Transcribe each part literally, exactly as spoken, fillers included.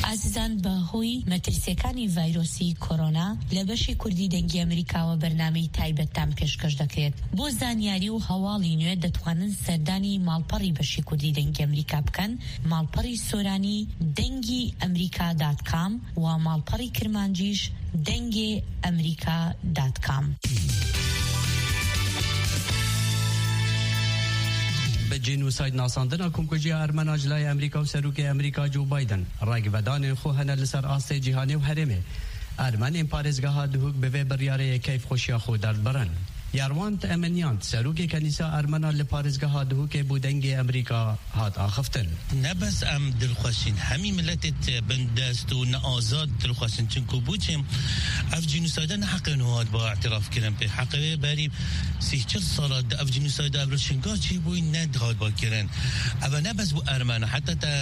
ئازیزان بە هۆی مەترسیەکانی ڤایرۆسی کۆرۆنا لە بەشی کوردی دەنگی ئەمریکاوە بەرنامەی تایبەتتان پێشکەش دەکرێت. بۆ زانیاری و هەواڵی نوێ دەتوانن سەردانی ماڵپەڕی بەشی کوردی دەنگی ئەمریکا بکەن، ماڵپەڕی سۆرانی دەنگی ئەمریکا دات کام و ماڵپەڕی کرمانجیش دەنگی ئەمریکا دات کام. به جنوساید ناساندنا کمکجی ارمنا جلای امریکا و سروک امریکا جو بایدن راگی بدان خو هنر لسر آسته جهانی و هرمه ارمن این پارزگاه دهوک به بریاره کیف خوشی خود درد برن یاروانت امنیانت سروک کنیسا ارمنا لپارزگاه دهوک بودنگ امریکا هات آخفتن نبس ام دلخوشین همی ملتت بندست و نآزاد دلخوشین چنکو بوچیم اف جنوسایدن حق نواد با اعتراف کرن به حقه بری سی چل سالات اف جنوساید ابرشنگاه چی بوی ندهاد با کرن اما نبس بو ارمنا حتی تا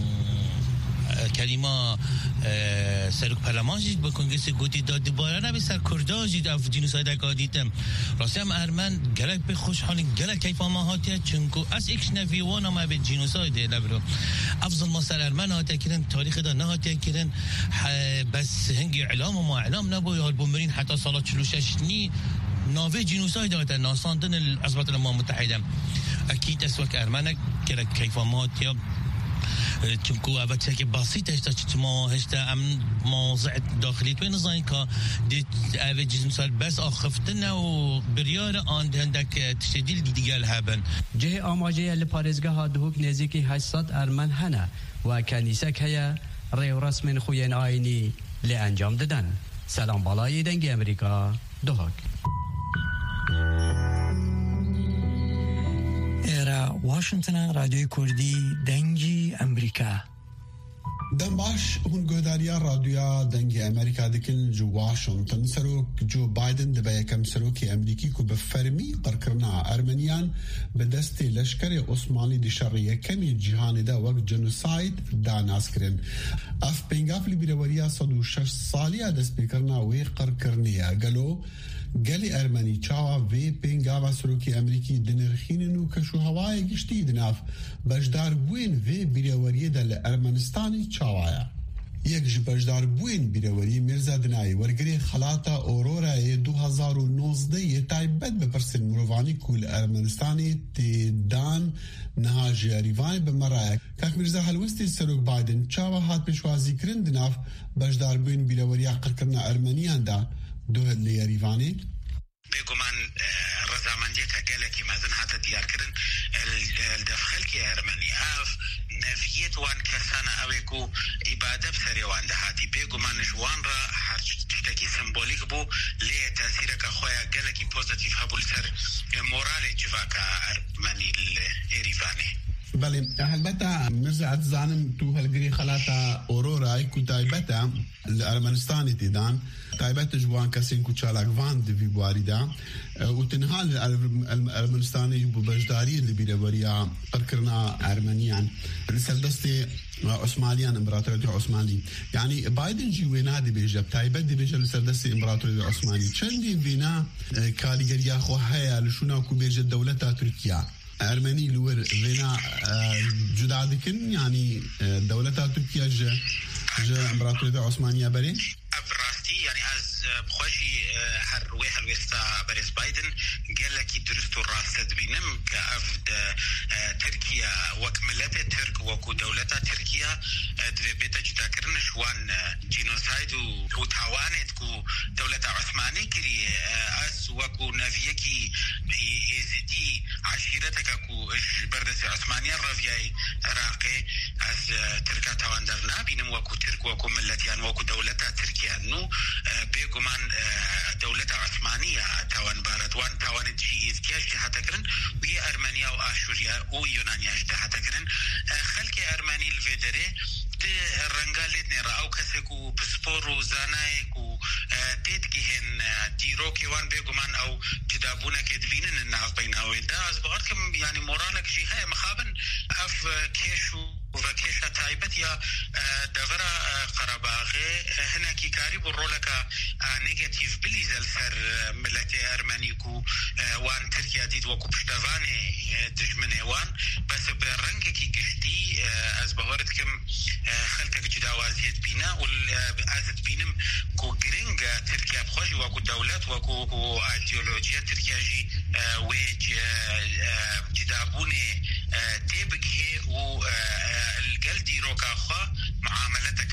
کریما سرک پرلمان جید با کنگرس گوتی داد دوباره نبی سر کرده جید اف جنوساید اکا دیتم راستی هم ارمن گلک به خوشحالی گلک کیف آما هاتیه چنکو از اکش نفیوان ما به جنوساید نبرو افضل ما سر ارمن هاتیه کرن تاریخ دا نه هاتیه کرن بس هنگی اعلام و ما اعلام نبو یا بومرین حتی سالات چلو شش نی ناوی جنوساید هاتیه ناساندن العصبات الامم متحده اکید اسوک ارمن گلک کیف آما هاتیه چونکو اوچه که بسیط هشتا چما هشتا ام موضع داخلی توی نظامی که دید اوه جزم سال بس آخفتن و بریار آن هندک تشدیل دیگر هبن جه آماجه لپارزگاه ها دهوک نزیکی هشتصد ارمن هنه و کنیسک هیا ریو رسم خوین آینی لی انجام دادن. سلام بالای دنگ امریکا دهوک ایرا واشنطن رادیوی کردی دنگی امریکا دم باش هون گوداریا رادیویا دنگی امریکا دکن جو واشنطن سروک جو بایدن دبا یکم سروکی امریکی کو بفرمی قرکرنا ارمنیان به دست لشکر عثمانی دی شرعیه کمی جهانی دا وقت جنوساید دا ناس کرن اف پینگافلی بیروریا صد و شش سالیا دست بکرنا وی قرکرنیا گلو گلی ارمنی چاوا وی پینگاوا سروکی امریکی دنرخیننو کشو هوای گشتی دناف بجدار بوین وی بیروریه دل ارمنستانی چاوایا یک جبجدار بوین بیروری مرزا دنایی ورگری خلاطا اورورا دو هزار و نوزده یه تایبت بپرسن مروانی کول ارمنستانی تی دان نها جیاریوانی بمرایک کاک مرزا حلوستی سروک بایدن چاوا هات بشوازی کرن دناف بجدار بوین بیروری عقل کرنا ارمنیان دا دو لیاریوانی بگو من رضامندیت گلکی مازن حتی دیار کردن الدفخل که ارمنی اف نفیت وان کسانا اوی کو عباده بسری وان دهاتی بگو من جوان را هر چیتاکی سمبولیک بو لی تاثیر که خویا گلکی پوزیتیف هبول سر مورال جواکا ارمنی ایریوانی بله البته مرزا عزانم تو هالگری خلاطا اورورا کو تایبتا الارمنستانی تیدان تایبت جوان کسین کو چالاکوان دی بواری دا و تنها الارمنستانی بو بجداری اللي بیروریا قرکرنا ارمنیان لسردستی عثمانیان امپراتوریت عثمانی یعنی بایدن جی وینا دی بیجب تایبت دی بیجب لسردستی امپراتوریت عثمانی چندی وینا کالیگریا خو هیا لشونا کو بیجب دولتا ترکیا ارمنی لور وینا جدا دکن یعنی دولتا ترکیا جا جا امپراتوریت عثمانیه بری براستی یعنی از بخوشی هر روی هلوستا برس بایدن قال لك درست الراست بينم كأفد تركيا وكملت ترك وكو دولة تركيا دفي بيتا جدا كرنش وان جينوسايد وتاوانت كو دولة عثماني كري أس وكو نافيكي إزدي عشيرتك كو بردس عثمانيا الرافياي راقي أس تركا تاوان درنا بينم وكو ترك وكو ملتيان وكو دولة تركيا نو بيقو من دولة عثمانية تاوان باردوان تاوان جي إذكاش حتى كرن وهي أرمنيا وآشوريا ويونانيا حتى كرن خلق أرماني الفيدري رنگالت نه راو کسی کو پسپور و زانای کو تیتگیهن دیرو که وان بگو من او جدابونه که دوینن الناف بیناوی دا از بغرد که یعنی مورانک جی های مخابن اف کشو و کشا تایبت یا دورا قرباغه هنا کی کاری بو رولکا نگاتیف بلیزل سر ملت ارمنی کو وان ترکیه دید و کو پشتوانه دجمنه وان بس برنگ کی گشتی از بغرد کم خلک جداوازیت بینا و ازت بینم کو گرینگ ترکیه بخوش و کو دولت و کو ایدئولوژی ترکیه جی و جدابون تبکه و الجلدي روكاخا معاملتك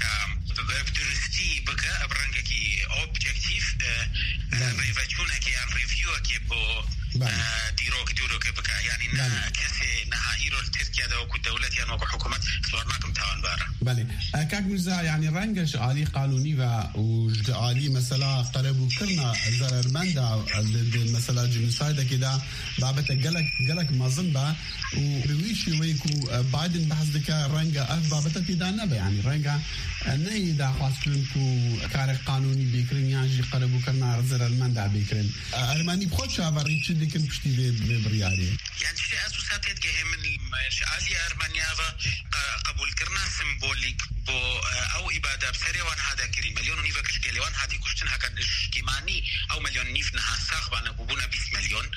بدرستي بك ابرنجكي اوبجكتيف ريفاتشونك يعني ريفيوك بو ديروك ديروك بك يعني نا كسي نهائيرو تركيا دو كو دولتي انو حكومت صورناكم تاوان بارا بله كاك مرزا يعني رنجش عالي قانوني و وجدالي مثلا قربو كرنا زررمندا مثلا جنسايدا كده بابت قلق قلق مازن با وبويشي ويكو بايدن بحث دكا رنجا اف بابت تدانا يعني رنجا نهي دا خاصكنكو كارك قانوني بيكرن يعني قربو كرنا زررمندا بيكرن ارماني بخوش افري تشدي كن بشتي برياري يعني شيء اساسات جه من عالي ارمانيا قبول كرنا سيمبوليك بو او اباده بسري وان هذا كريم مليون نيفا كشجلي وان هاتي كشتن هكا كيماني او مليون نيف نها ساخبانا بوبونا بيس مليون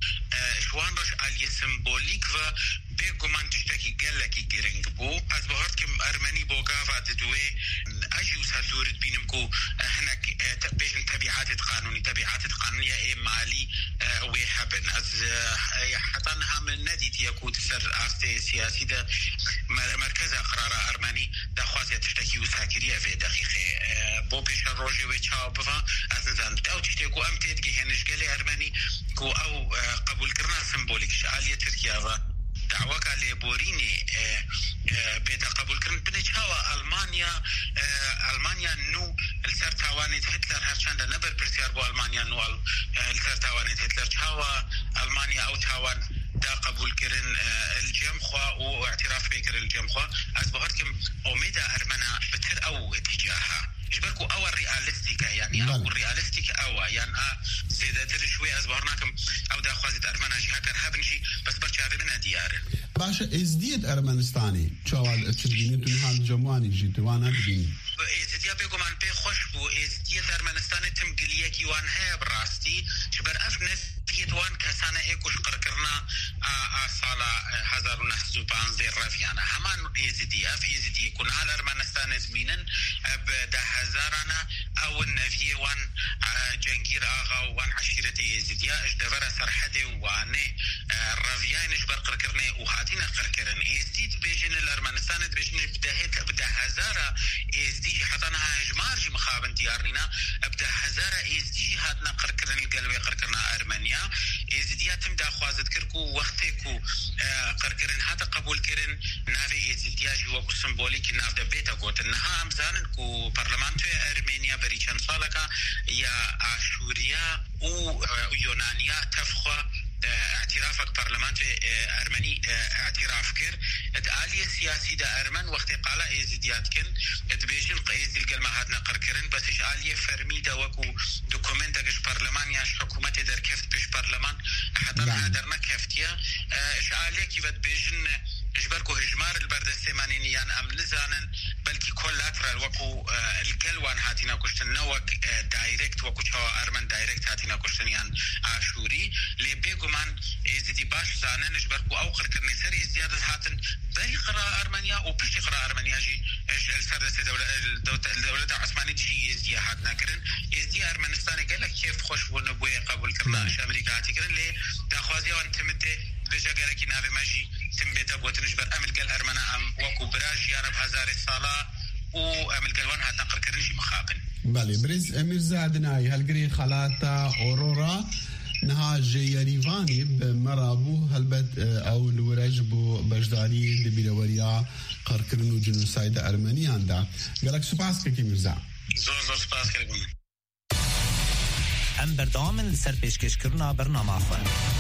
شوان رش عالي سيمبوليك و بيقومان تشتكي قلقي جرنج بو از بهارت كم ارماني بوغا فاتدوي اجيو سالدورد بينمكو هناك بيجن تبعات قانوني تبعات قانونية اي مالي ويحبن از حطانها من نادي تيكو تسر آستي سياسي دا مركز قرار ارماني دا خوازي تشتكي وساكرية في دقيقة بو بيش الروجي ويتشاو بفا از نزان او تشتكو ام تيدقي هنش قلي ارماني كو او قبول كرنا سيمبوليك شعالية تركيا دعوك على بوريني بيتا قبول كرن بنجهوا ألمانيا ألمانيا نو السر تاوانيت هتلر هرچند نبر برسيار بو ألمانيا نو السر تاوانيت هتلر جهوا ألمانيا أو تاوان دا قبول كرن الجمخوا واعتراف بكر الجمخوا از بهاركم أميدا أرمنا بتر أو اتجاهها إجبركو أو الرياليستيكا يعني أو الرياليستيكا أو يعني زيادة تر شوي از بهارناكم أو دا خوازت أرمنا جهة كرهابنجي بس برشاري منا دياره باشا ازديت ارمنستاني شوال تشديني تنهال جمواني جيتوانا بجيني ازديا بيقو من بي خوش بو ازديت ارمنستاني تم قليكي وان هيا براستي شبر اف نسبيت وان كسانة ايكوش قرقرنا سالة هزار ونحسو بانزي رفيانا همان ازدي اف ازدي كون هال ارمنستان زمينن بدا هزارنا او النفي وان جنگير آغا وان عشيرتي ازديا اجدفر سرحدي واني رفيان اجبر قرقرني وهاتينا قرقرن ازديت بيجن الارمنستان بيجن بداهت بدا هزارة ازدي حطناها هجمار جي مخابن ديارنا بدا هزارة ازدي هاتنا قرقرن القلوي قرقرنا ارمنيا ازديا تم دا خوازت كركو وقتكو قرقرن هاتا قبول كرن نافي ازديا جي وكو سمبوليك ناف دا بيتا قوت انها امزانن كو برلمانتو ارمينيا بريچان سالكا يا اشوريا و يونانيا تفخوا اعترافك برلمان ارمني اعتراف كر الاليه السياسي دا ارمن وقت قال ازديات كن تبيجن قيز الكلمه هادنا قركرن بس ايش اليه فرمي دا وكو دوكومنت اش برلمان يا حكومه در كيف بش برلمان حتى هادرنا كفتيا ايش اليه كيف تبيجن اجبركو هجمار البرد السيمانيني يعني ام لزانن بلكي كولاترال وكو الكلوان هاتينا كشتن نوك دايركت وكو شوا ارمن دايركت هاتينا كشتن يعني عاشوري لي بيجو من ازدي باش زانن اجبركو او قركرني سري زياده هاتن بري قراء ارمنيا وبشي قراء ارمنيا جي السردس دوله الدوله العثمانيه شي ازدي هاتنا كرن ازدي ارمنستان قال لك كيف خوش ونبوي قبول كرناش امريكا هاتكرن لي داخوازي وان تمته بجاگره کی ناوی ماجی تم بیتا گوتنش بر امل قال ارمنا ام وكو براج يارب هزار الصلاة و امل قال وان هاتنا قركرنشي مخابن بله بريز امير زادناي هالقري خلاتا اورورا نها جيريفاني بمرابو هلبت او الورج بو بجداري دبيلوريا قركرنو جنوسايد ارمني عندها قالك سباس كي مرزا زور زور سباس كي ام بردامن سر پیشکش کرنا برنامه خو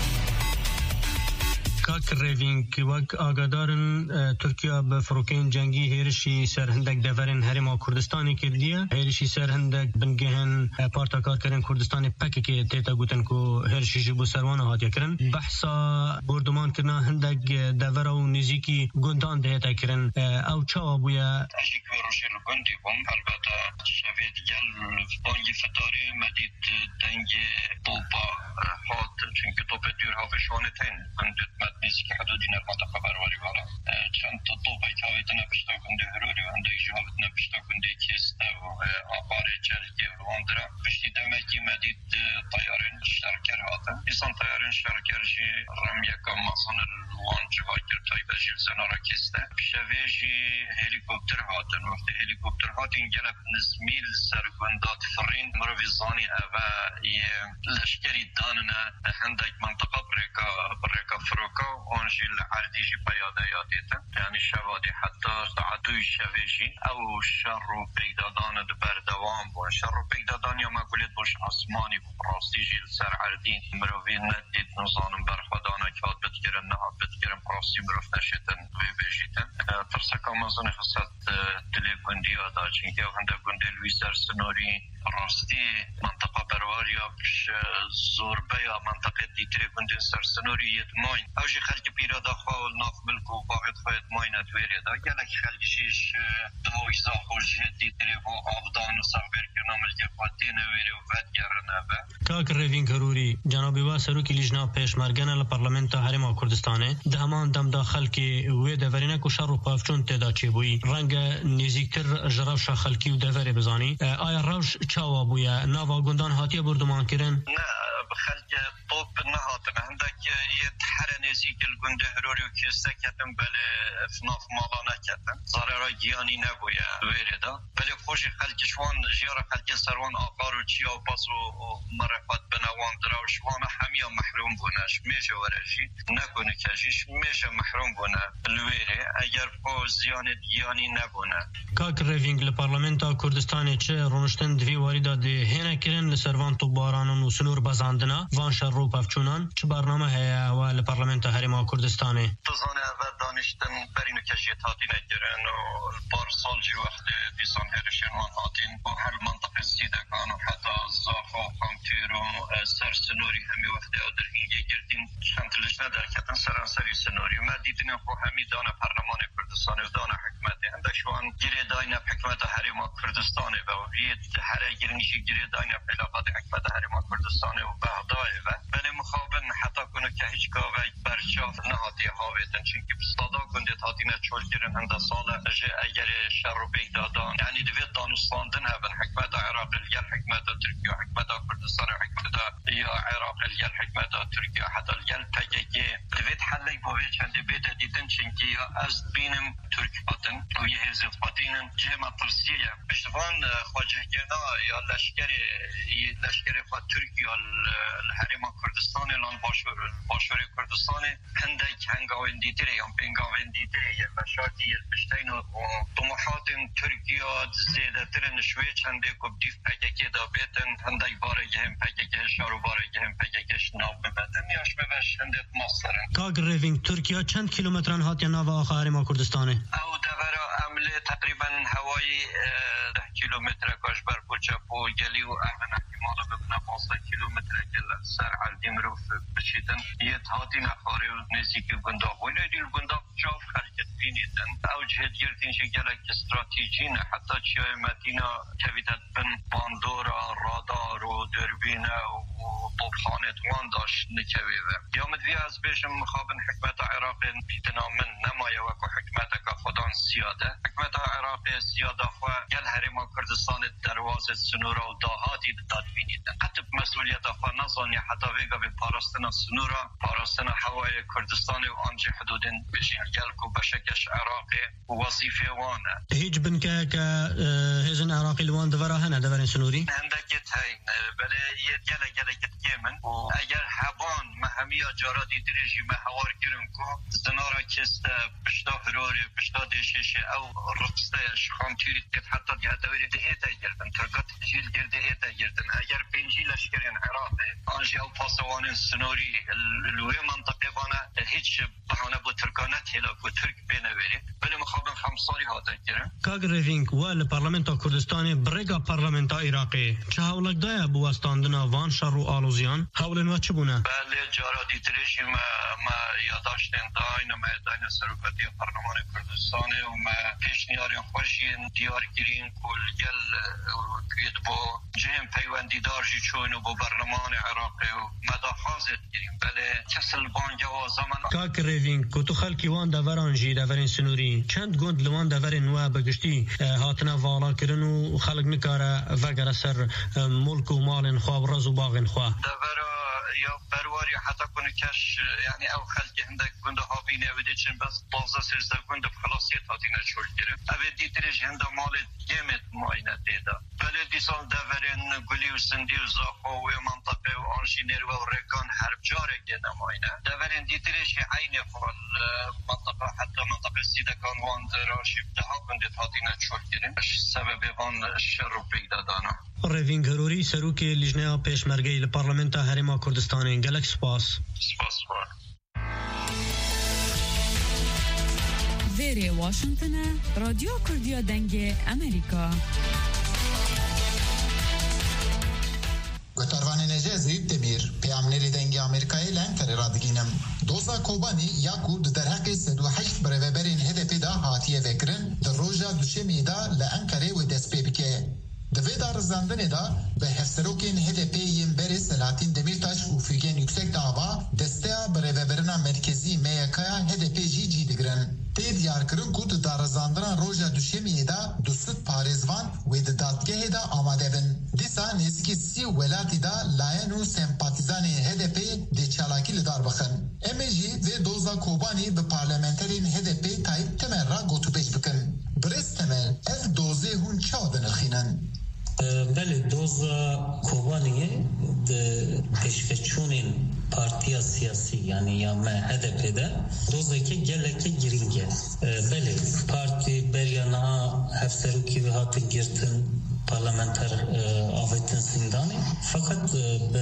کاک ریوینگ وک آگادارن ترکیه به فروکین جنگی هیرشی سرهندک دفرن هرما کردستانی کردیه هیرشی سرهندک بنگهن پارتا کار کرن کردستانی پکی که تیتا گوتن کو هیرشی جبو سروانه هاتیا کرن بحثا بردمان کرنا هندک دفر و نزیکی گندان دیتا کرن او چا بویا اجی که روشی رو گندی بوم البته شوید گل بانگی فتاری مدید دنگ بوبا هات چونکه توپ دور ها فشانه تین گندت نیست که حدودی نرمات خبرواری بالا چند تا طوبه که هایتنا بشتا گنده وان جهات تای بجیل زنارا کسته شویجی هلیکوپتر هاتن وقتی هلیکوپتر هاتن گلب نزمیل سرگندات فرین مرویزانی اوه لشکری داننا هندک منطقه برکا برکا فروکا وانجی لعردیجی پیاده یادیتن یعنی شوادی حتی تعدوی شویجی او شر و پیدادان دبر دوام بون شر و پیدادان یا مگولید باش آسمانی براستی جیل سر عردین مروی ندید نظانم برخودانا که هاد بتگرن نه هاد بتگرن براستی مروف نشیتن وی بجیتن ترسکا مزن خصد دلی گندی آدا چنگه هنده گنده لوی سر سنوری راستی منطقه برواریا بش زوربه یا منطقه دیتری گنده سر سنوری یت ماین اوجی خلق پیرادا خواه ناف ملکو باقید خواهد ماین ادویری دا گلک خلقشیش دویزا خوش دیتری و آبدان و سخبر کرنا ملکی خواهدین ویری و ود گرنه با کاک ریوین کروری جنابی و سروکی لیجنا پیشمرگن لپارلمنت هرما کردستانه ده همان دم داخل که وی دورینه کو شر و پافچون تدا چی بوی رنگ نزیکتر جراوش خلکی و دوری بزانی آیا روش چاوا بویا ناوا گندان هاتیه بردمان کرن؟ نه بخلق طوب نهاتن عندك يتحرنسي كل گنده هروری و کسته کتن بله فناف مالانا کتن ضرر گیانی نبویا ویردا بله خوشی خلق شوان جیار خلق سروان آقار و چیا و پاس و مرفت بنوان دراو شوان همیا محروم بونش میشه ورجی نکنه کشیش میشه محروم بونه الویره اگر پا زیان گیانی نبونه کاک ریوینگ لپارلمنتا کردستان چه رونشتن دوی واریدا ده هنه کرن لسروان تو بارانون و سنور بزاندنا وان شر رو پفچونان چه برنامه هیا و لپارلمنتا هرما کردستانه تزانه اول دانشتن برینو کشیت هاتی نگرن و بار سال جی وقت دیسان هرشنوان هاتین و هر منطقه زیدگان و حتی زاخ و خامتیر و سر سنوری همی وقت او در هنگی گردین شنتلش ندر کتن سرانسری سنوری و ما دیدن خو همی دانه پرلمان کردستان و دانه حکمته هندشوان گیره داینه حکمت هرما کردستانه و ید هره گرنشی گیره داینه پیلاقات حکمت هرما کردستانه و بغدای و بله مخابن حتی کنه که هیچ گاوه برچاف نهاتی هاویتن چونکه بستادا گنده تاتینه چول گرن هنده ساله جه اگر شر و بیدادان یعنی دوید دانستاندن هبن حکمت عراق الگل حکمت ترکیه حکمت کردستان حکمت یا عراق الگل حکمت ترکیه حتی الگل پگه دوید حلی باوی چنده بیده دیدن چونکه یا از بینم ترک باتن و یه هزیف باتینن جه مطرسیه پشتوان خواجه گرنا یا لشکری لشکری خواه ترکیه الحرم کردستان لان باشور کردستان هندک هنگاوین دیتره یا پینگاوین دیتره یا بشارتی یا پشتین و طموحات ترکیه زیده تر نشوی چنده کب دیف پگه دا بیتن هندک باره هم پگه شارو باره هم پگه ناو ببتن یاش ببش هندت مصرن کاگ ریوینگ ترکیه چند کیلومتران هات یا ناو آخه هرما کردستانه؟ او دورا عمله تقریبا هوایی ده کیلومتر کاش بر پوچپو گلی و احمن احتمالا ببنا پانزده کیلومتر گل سر عردیم رو بشیدن یه تاتی نخاری و نزیکی گنداق ویلی دیل گنداق جاف خلقت بینیدن او جهد گردین شگلک استراتیجی نه حتی چیای مدینا کویدت بن باندورا رادار و دربینه و طبخانه توان داشت نکویده یا مدوی از بیشم مخابن حکمت عراق بیتنا من نمایه وکو حکمت که خودان سیاده حکمت عراق سیاده خواه گل هرما کردستان درواز سنورا و داهاتی داد بینیدن قطب مسئولیت خواه نظانی حتی ویگا به پاراستنا سنورا پاراستنا هوای کردستان و آنجی حدودن بشین گل کو بشکش عراقی و وظیفه وانه هیچ بنکه که هزن عراقی لوان دورا هنه دورین سنوری؟ هندکت هین بله یه گله گله کت گیمن اگر هبان مهمی جارا دیدی رژیم هوار گیرن کو زنارا کست بشتا هروری بشتا دیشش او رقصته شخامتیری کت حتی دیه دوری ده ایتا گردن ترکات جیل گرده ایتا گردن اگر پنجی لشکرین عراقی آنجی او پاسوان سنوری لوی منطقه بانه هیچ بحانه با ترکانت هلا کو ترک بینوری بله مخابن خمسالی هاتا گیرن کاگ ریوینگ و لپارلمنتا کردستان برگا پارلمنتا عراقی چه هولک دایه بواستاندنا وان شر و آلوزیان هولن و چه بونه؟ بله جارا دیترشی ما, ما یاداشتن داین و ما داین سروکتی پارلمان کردستان و ما پیشنیارین خوشین دیار گیرین کلگل کید با جهم پیوندی دارجی چون و با برلمان عراقی و مداخازت گیرین بله کسل بانگه و زمان کاک ریوینگ کتو خلکی وان دوران جی دورین سنوری چند گند لوان دورین و بگشتی هاتنا والا کرن و خلق نکاره وگر سر ملک و مال خواه و رز و باغ خواه دورا یا بروار یا حتی کنه کش یعنی او خلق هندک گنده ها بینه اویده چن بس دوازده سرزده گنده بخلاصیت هاتینه چول گرم اوی دیترش هنده مال گمت ماینه دیده بله دیسان دورن گلی و سندی و زاخو و منطقه و آنشینر و رکان هر جاره گنده ماینه دورن دیترش عین فال منطقه حتی منطقه سیدکان وان راشیب ده ها گنده هاتینه چول گرم سبب وان شر و پیدا دانا روین گروری سروک لجنه پیشمرگی لپارلمنت هرما کردستان گلک سپاس سپاس بار ویری واشنطن رادیو کردیا دنگ امریکا گتروان نجازی دمیر پیامنری دنگ امریکایی لنکر رادگینم دوزا کوبانی یا کورد در حق سد و هشت برابرین هدف دا هاتیه وکرن در روزا دوشمی دا لانکره و دست پی بکه دوی دار زندن دا به هفسروکین هدف یم بری سلاطین دمیرتاش و فیگن yüksek dava desteğe برابرنا مرکزی میکایا هدف جی جی دگرن تی دیار کرن کود دار زندن روزا دوشمی دا دوست پاریزوان و دادگاه دا آماده بن دیسا نزدیک سی ولاتی دا لاین و سمپاتیزان هدف دی چالاکی لدار بخن امجی و دوزا کوبانی به پارلمنترین هدف تایپ تمر را گوتوبش بکن برست تمر اف دوزه هون چادن خینن بله دوزا کوبانیه peşkeçunin partiya siyasi yani ya me H D P'de dozdaki geleke giringe. Beli parti beryana hefseruki ve hatı girtin parlamenter avetin sindani fakat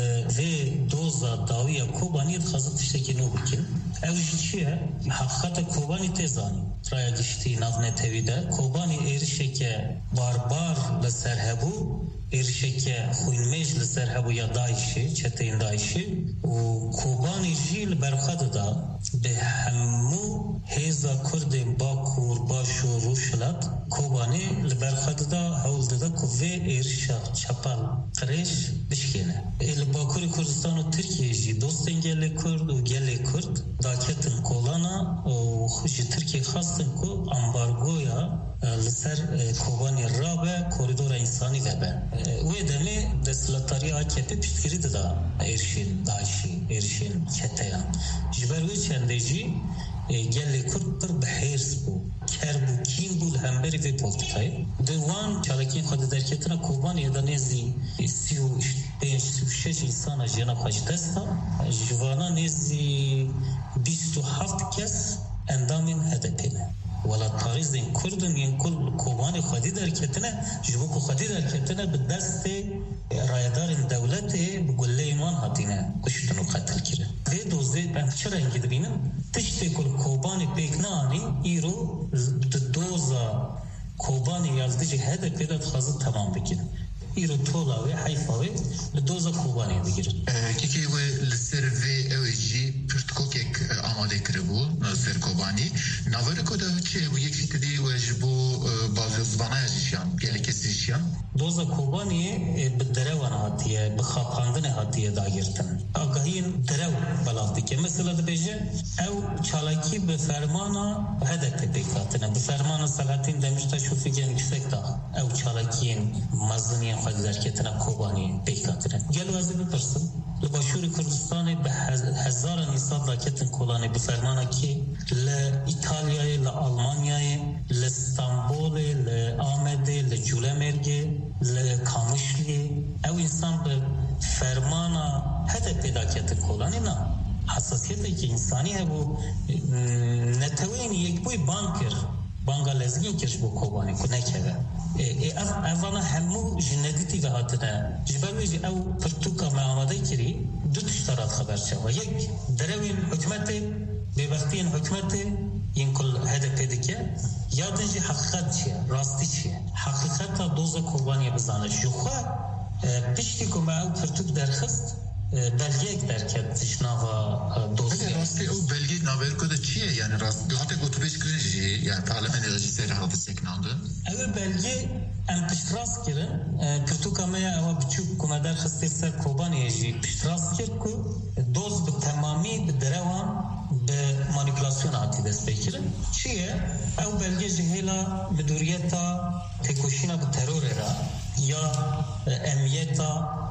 ve doza daviya Kobani khazat ishteki no bikin ev jiye hakikate Kobani tezani traya gişti navne tevide Kobani erişeke barbar le serhebu erişeke xuymeş le serhebu ya daişi çeteyin daişi u Kobani jil berxad da be hemu heza kurde bakur başu ruşlat Kobani le berxad da havlda da ve erişa çapal kreş dişkene el bakuri Kurdistan u Türkiye ji dost engelle Kurd u gelle Kurd daketin kolana o xuji Türkiye xastın ku ambargoya لسر کوبانی رابه کوریدور انسانی وبه و دمی دستلاتاری آکیپی پشتگیری دا ارشین داشی ارشین کتیان جبروی چندجی گلی کرد پر بحیرس بو کر بو کین بو همبری و پولتیکای دوان چالکین خود درکتنا کوبانی دا نیزی سی و پنج سی و شش انسان جناب حاج دستا جوانا نیزی بیست و هفت کس اندامین هدپینه ولا تاریزین کردن این کل کوبانی خودی درکتنه جبوک خودی درکتنه به دست رایدار دولت بگله ایمان هاتینه کشتنو قتل کرده و دوزه من چرا اینگه دبینم تشتی کل کوبانی پیکنانی ایرو دوزا کوبانی یازدیجی هده پیداد خازد تمام بکنه ایرو طولاوی حیفاوی دوزا کوبانی بگیرن کیکی و لسر و اویجی پرتکوکک آماده کرده بود سر کوبانی نواره کده چه و یک شکلی و جبو بازی زبانه جیشیان گلی کسی جیشیان دوزا کوبانی به دروان هاتیه به خاپاندن هاتیه داگرتن آگاهین درو بلاغتی که مثلا ده بیجه او چالاکی به فرمانا هدف پیکاتنه به فرمانا سلاطین دمیشتا شوفیگن yüksek da او چالاکین مزنی خود درکتنه کوبانی پیکاتنه گلو ازی بپرسن لباشور کردستان به هزار نیسان راکتن کولانی بفرمانا که لإیتالیای لألمانیای لإستانبول لآمده لجولمرگه لکامشلی او انسان به فرمانا هده پیدا کتن کولانی نه حساسیتی که انسانی هبو نتوین یک بوی بانکر بانگا لزگین کش بو کوبانی کو نکره اولا همو جندیتی و هاتنه جبرویجی او پرتوکا معامده کری دو تشتارات خبر شد یک دروین حکمت ببختین حکمت این کل هدف دیگه یادنجی حقیقت چیه راستی چیه حقیقت دوزا کوبانی بزانه جوخوا پشتی که ما او پرتوک درخست belge derket tişnava dosya. Rastı o belge naber koda çiye yani rast bir hatta gotubeş kırıcı yani parlament rejisleri hatta seknandı. Evet belge em piştras kirin Kürtukamaya ama küçük kumadar xistir Kobaniyeji piştras kir ku doz bi tamami bi derevan bi manipülasyon ati destekirin. Çiye ev belge jihela müdüriyeta tekoşina bi terör era ya emniyeta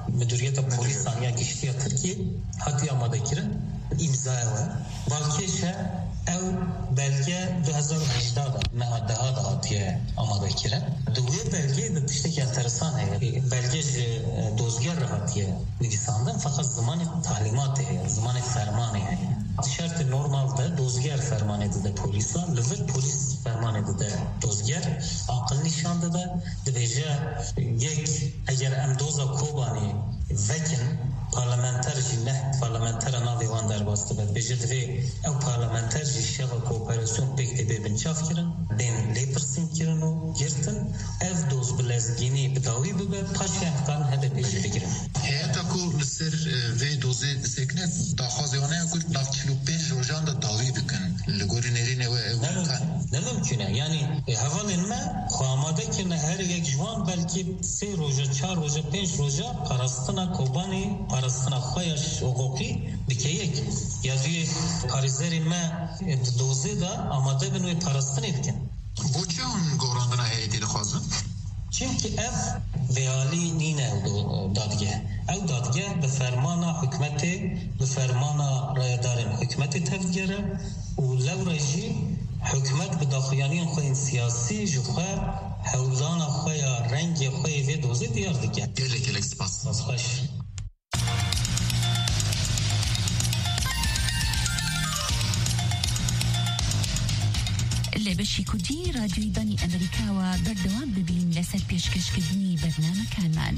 مديرية البوليس ثانية قشتية تركيا هاتي آماده كرن إمضاء و بالكيشة أو بلغة دو هزار و هجده ما ده ده هاتي آماده كرن دوی بلغه ده تشتكي انترسان هي بلغه دوزگر هاتي نویساندن فقط زمان تعلیمات هي زمان فرمان هي شرط نورمال ده دوزگر فرمان ده پلیسا لور پلیس فرمان ده دوزگر عقل نشان ده دبیجه یک اگر ام دوزا کوبانی وکن پارلمانتر جی نه پارلمانتر ناوی وان در باسته بد بیجه دوی او پارلمانتر جی شغل کوپراسیون پکتی بی بنچاف کرن بین لیپرسین کرن و گرتن اف دوز بلزگینی بداوی ببه پاچه امکان هده بیجه بگیرن هیتا کو لسر وی دوزه سکنه داخوازیانه اکل ناف چلو پنج روژان دا داوی بکن لگوری نرینه و امکان نممکنه یعنی حوالین ما خواماده کنه هر یک جوان بلکه سه روژه چار روژه پنج روژه پرستنا کوبانی پرستنا خویش حقوقی بکه یک یا دوی پاریزرین ما دوزه دا آماده بنوی پرستنی بکن بوچه اون گوراندنا هیتی دخوازم؟ چونکه اف ویالی نینه دادگه او دادگه به فرمان حکمت به فرمان رایدارین حکمت تفگره و لو رجی حکمت به داخلیانین خوین سیاسی جوخه حولان خوی رنگ خوی وی دوزه دیار دیگه گله گله سپاس خوش لبشی کردی رادیوی دانی امریکا و بردوام ببین لسر پیشکش کردنی برنامه کان من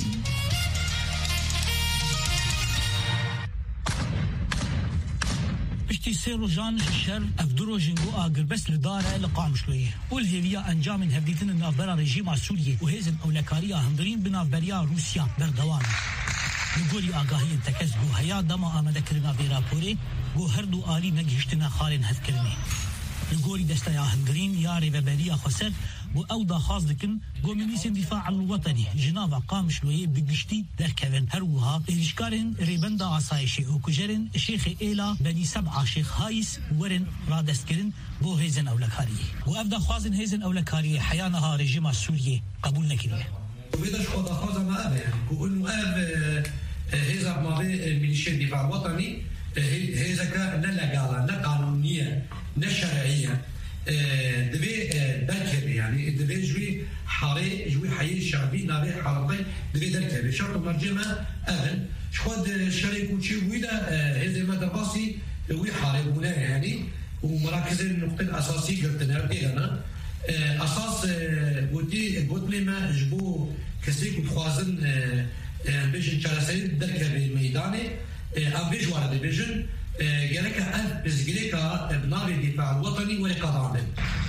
پشتی سه روزان شر افدرو جنگو آگر بس لداره لقامشلویه والهیویا انجام من هفدیتن نافبرا رژیم سوریه و هیزن اولکاریا هندرین بنافبریا روسیا بردوام نگوری آگاهی انتکس گو هیا دما آمده کرنا بی راپوره گو هر دو آلی نگیشتنا خالن هد کرنه نقولي دستا يا هنغرين يا ريبابيريا خسر بو او دا خاص دكن قو مجلس الدفاع الوطني جنابا قام شلويه بقشتي دركبن هروها إلشكارن ريبندا عصايشي وكجرن الشيخ إيلا بني سبعة شيخ هايس ورن رادسكرن بو هيزن أولكاريه وأبدا خازن هيزن أولكاريه حيانها رجيم السورية قبول نكريه وبيدش خدا خازن ما أبا يعني وإنه أب هيزا بماضي الميليشيا الدفاع الوطني هيزا كلا قالا لا قانونية لا شرعية دبي دركبي يعني دبي جوي حاري جوي حي الشعبي نابي حارتي دبي دركبي شرط مرجمة أهل شخد شريك وشي ويدا هذا ما دراسي وي حاري ولا يعني ومراكز النقطة الأساسية قلتنا بينا أساس ودي قلت لي ما جبو كسيك وتخوازن بيجن شرسين دركبي ميداني أم بيجوارا دي بيجن جالك ألف بزجليكا بنابي الدفاع الوطني ولقضاء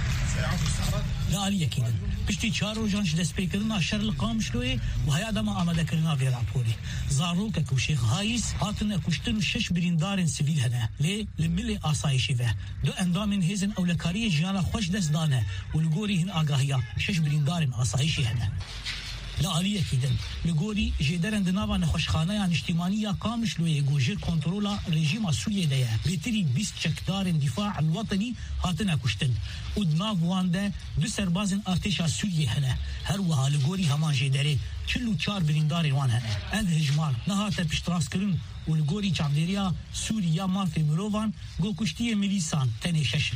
لا علي أكيد بشتي تشارو جانش دسبيكرنا شر القام شلوي وهي دما آمده كرنا في رابوري زاروك كو شيخ هايس هاتنا كشتن شش بريندارن سيفيل هنا ليه لملي آسايشي فيه دو اندامن هيزن أولكارية جانا خوش دست دانه والقوري هن آقاهية شش بريندارن آسايشي هنا لا عليه كده لغوري جدرن دنابا نخوشخانه يعني اجتماعيه قامش لو يجوجر كنترولا رژیم سوریه ده بتری بیست چکدارن دفاع الوطني هاتنا کشتن ودناف وانده دو سربازن ارتش سوریه هنه هر وها لغوري همان جدره چلو چار بریندار وان هنه اند هجمار نهات پشتراس کرن ولغوري چابدریا سوریا مافی مروان گو کشتی ملیسان تنه ششن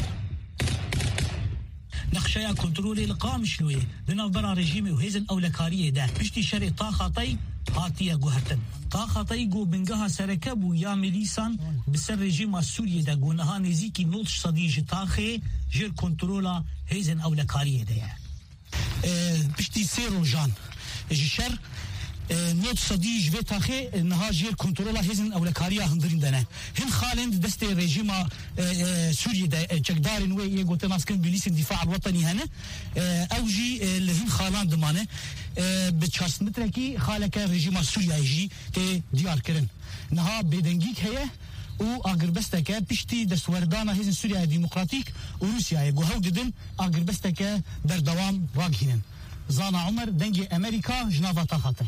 نقشة كنترولي القام شلوية بناف برا رجيمي وهيزن أولكارية ده بشتي شري طاخطي هاتية قوهتن طاخطي قو بنقها سركب ويا مليسان بسر رجيم السورية ده قونها نزيكي نوتش صديج طاخي جير كنترولا هيزن أولكارية ده اه بشتي سيرو جان جشر نوت صديج في تاخي نهاجر كنترولا هيزن أولكارية هندرين دنا هن خالند دست رجيم سوريا ده جقدارن وي يقول ناسكن بوليس الدفاع الوطني هنا أوجي لهن خالان دمانه بتشارس متركي خالك رجيم سوريا يجي ديار كرن نها بدنجيك هي و اغربستك بشتي دستوردانا هيزن سوريا ديمقراطيك وروسيا يقول هو ددن اغربستك بردوام راغينن زانا عمر دنجي امريكا جنافا تاخاتن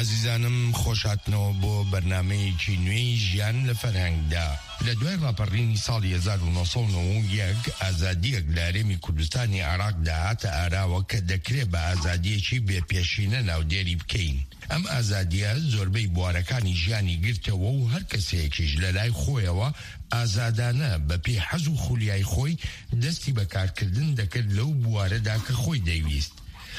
عزیزانم خۆشاتنەوە بۆ بەرنامەیەکی نوێی ژیان لە فەرهەنگدا. لە دوای ڕاپەڕینی ساڵی هەزار و نۆ سەد و نۆ و یەک ئازادیەک لە هەرێمی کوردستانی عێراقدا هاتە ئاراوە کە دەکرێت بە ئازادیەکی بێپێشینە ناودێری بکەین. ئەم ئازادیە زۆربەی بوارەکانی ژیانی گرتەوە و هەر کەسێکیش لە لای خۆیەوە ئازادانە بە پێی حەز و خولیای خۆی دەستی بەکارکردن دەکرد لەو بوارەدا کە خۆی دەیویست.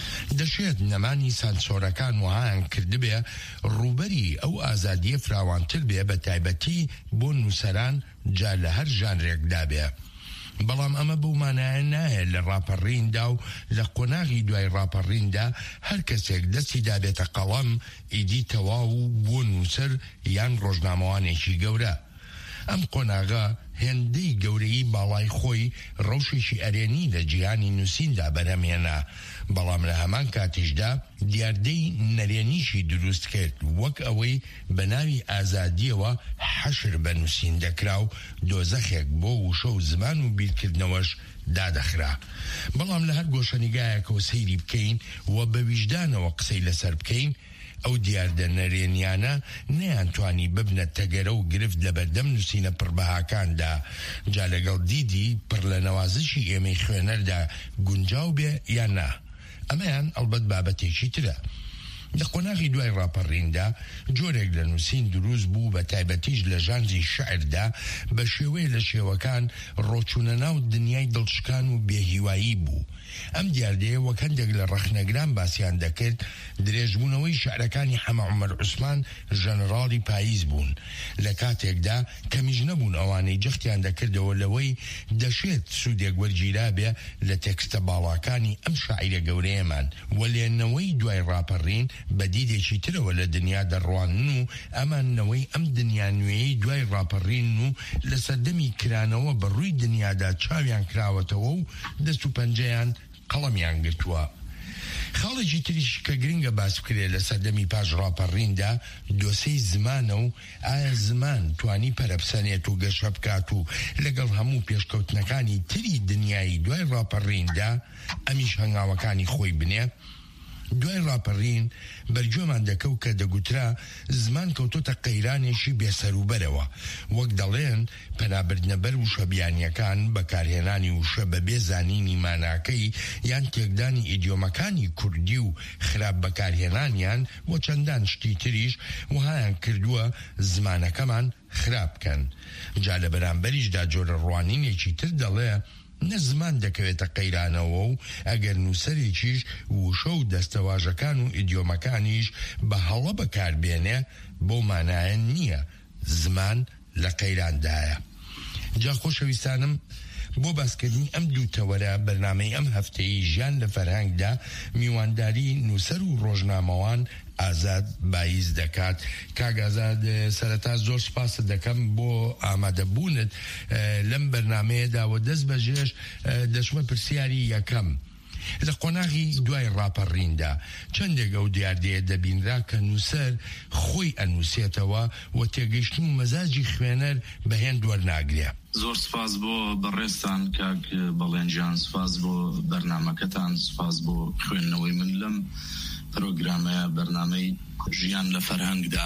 دەشێت نەمانی سانسۆرەکان وهایان کردبێ ڕوبەری ئەو ئازادیە فراوانتر بێ بە تایبەتی بۆ نووسەران جا لە هەر ژانرێکدا بێ. بەڵام ئەمە بەومانایە نایە لە ڕاپەڕیندا و لە قۆناغی دوای ڕاپەڕیندا هەر کەسێک دەستی دابێتە قەڵەم ئیدی تەواو بۆ نووسەر یان ڕۆژنامەوانێکی گەورە. ئەم قۆناغا هێندەی گەورەی باڵای خۆی ڕەوشێکی ئەرێنی لە جیهانی نووسیندا بەرهەمێنا، بەڵام لە هەمان کاتیشدا دیاردەی نەرێنیشی دروست کرد، وەک ئەوەی بە ناوی ئازادیەوە حەشر بە نووسین دەکرا و دۆزەخێک بۆ وشە و زمان و بیرکردنەوەش دادەخرا. بەڵام لە هەر گۆشەنیگایەکەوە سەیری بکەین و بە ویژدانەوە قسەی لەسەر بکەین، ئەو دیاردە نەرێنیانە نەیانتوانی ببنە تەگەرە و گرفت لە بەردەم نووسینە پڕبەهاکاندا، جا لەگەڵ دیدی پڕ لە نەوازشی ئێمەی خوێنەردا گونجاو بێ یان نا. ئەمەیان ئەڵبەت بابەتێکی ترە. لە قۆناغی دوای ڕاپەڕیندا جۆرێک لە نووسین دروست بوو بە تایبەتیش لە ژانری شەعردا بە شێوەیە لە شێوەکان ڕۆچوونە ناو دنیای دڵشکان و بێهیوایی بوو. ئەم دیاردەیە وەک هەندێک لە ڕەخنەگران باسییان دەکرد درێژبوونەوەی شەعرەکانی حەمە عومەر عوسمان ژەنەڕاڵی پاییز بوون، لە کاتێکدا کەمیش نەبوون ئەوانەی جەختیان دەکردەوە لەوەی دەشێت سوودێک وەرگیرا بێ لە تێکستە باڵاکانی ئەم شاعیرە گەورەیەمان. وەلێنەوەی دوای ڕاپەڕین بە دیدێکی ترەوە لە دنیا دەڕوانن و ئەمانەوەی ئەم دنیا نوێیەی دوای ڕاپەڕین و لە سەردەمی کرانەوە بە ڕووی دنیادا چاویان کراوەتەوە و دەست و پەنجەیان قەڵەمیان گرتووە. خاڵێکی تریش کە گرنگە باس بکرێت لە سەردەمی پاش ڕاپەڕیندا دۆسەی زمانە و ئایا زمان توانی پەرەپسەنێت و گەشە بکات و لەگەڵ هەموو پێشکەوتنەکانی تری دنیای دوای ڕاپەڕیندا ئەمیش هەنگاوەکانی خۆی بنێ. دوای ڕاپەڕین بەرگوێمان دەکەوت کە دەگوترا زمان کەوتۆتە قەیرانێکی بێسەروبەرەوە، وەک دەڵێن پەنابردنەبەر وشە بیانیەکان بەکارهێنانی وشە بە بێزانینی ماناکەی یان تێکدانی ئیدیۆمەکانی کوردی و خراپ بەکارهێنانیان بۆ چەندان شتی تریش وهایان کردووە زمانەکەمان خراپ بکەن. جا لە بەرامبەریشدا جۆرە ڕوانینێکی تر دەڵێ نە زمان دەکەوێتە قەیرانەوە و ئەگەر نووسەرێکیش وشە و دەستەواژەکان و ئیدیۆمەکانیش بە هەڵە بەکاربێنێ بۆ مانایە نییە زمان لە قەیراندایە. جا خۆشەویستانم، بۆ باسکردنی ئەم دوو تەوەرە بەرنامەی ئەم هەفتەی ژیان لە فەرهەنگدا میوانداری نووسەر و ڕۆژنامەوان ئازاد بایز دەکات. کاگازاد سەرەتا زۆر سپاس دەکەم بۆ ئامادەبوونت لەم بەرنامەیەدا و دەست بەجێش دەچمە پرسیاری یەکەم. لە قۆناغی دوای ڕاپەڕیندا چەندێک ئەو دیاردەیە دەبینرا کە نووسەر خۆی ئەنووسێتەوە و تێگەیشتن و مەزاجی خوێنەر بەهێن وەرناگرێ. زۆر سپاس بۆ بەڕێستان کاک بەڵێنجان، سپاس بۆ بەرنامەکەتان، سپاس بۆ خوێندنەوەی من لەم پرۆگرامەیە بەرنامەی ژیان لە فەرهەنگدا.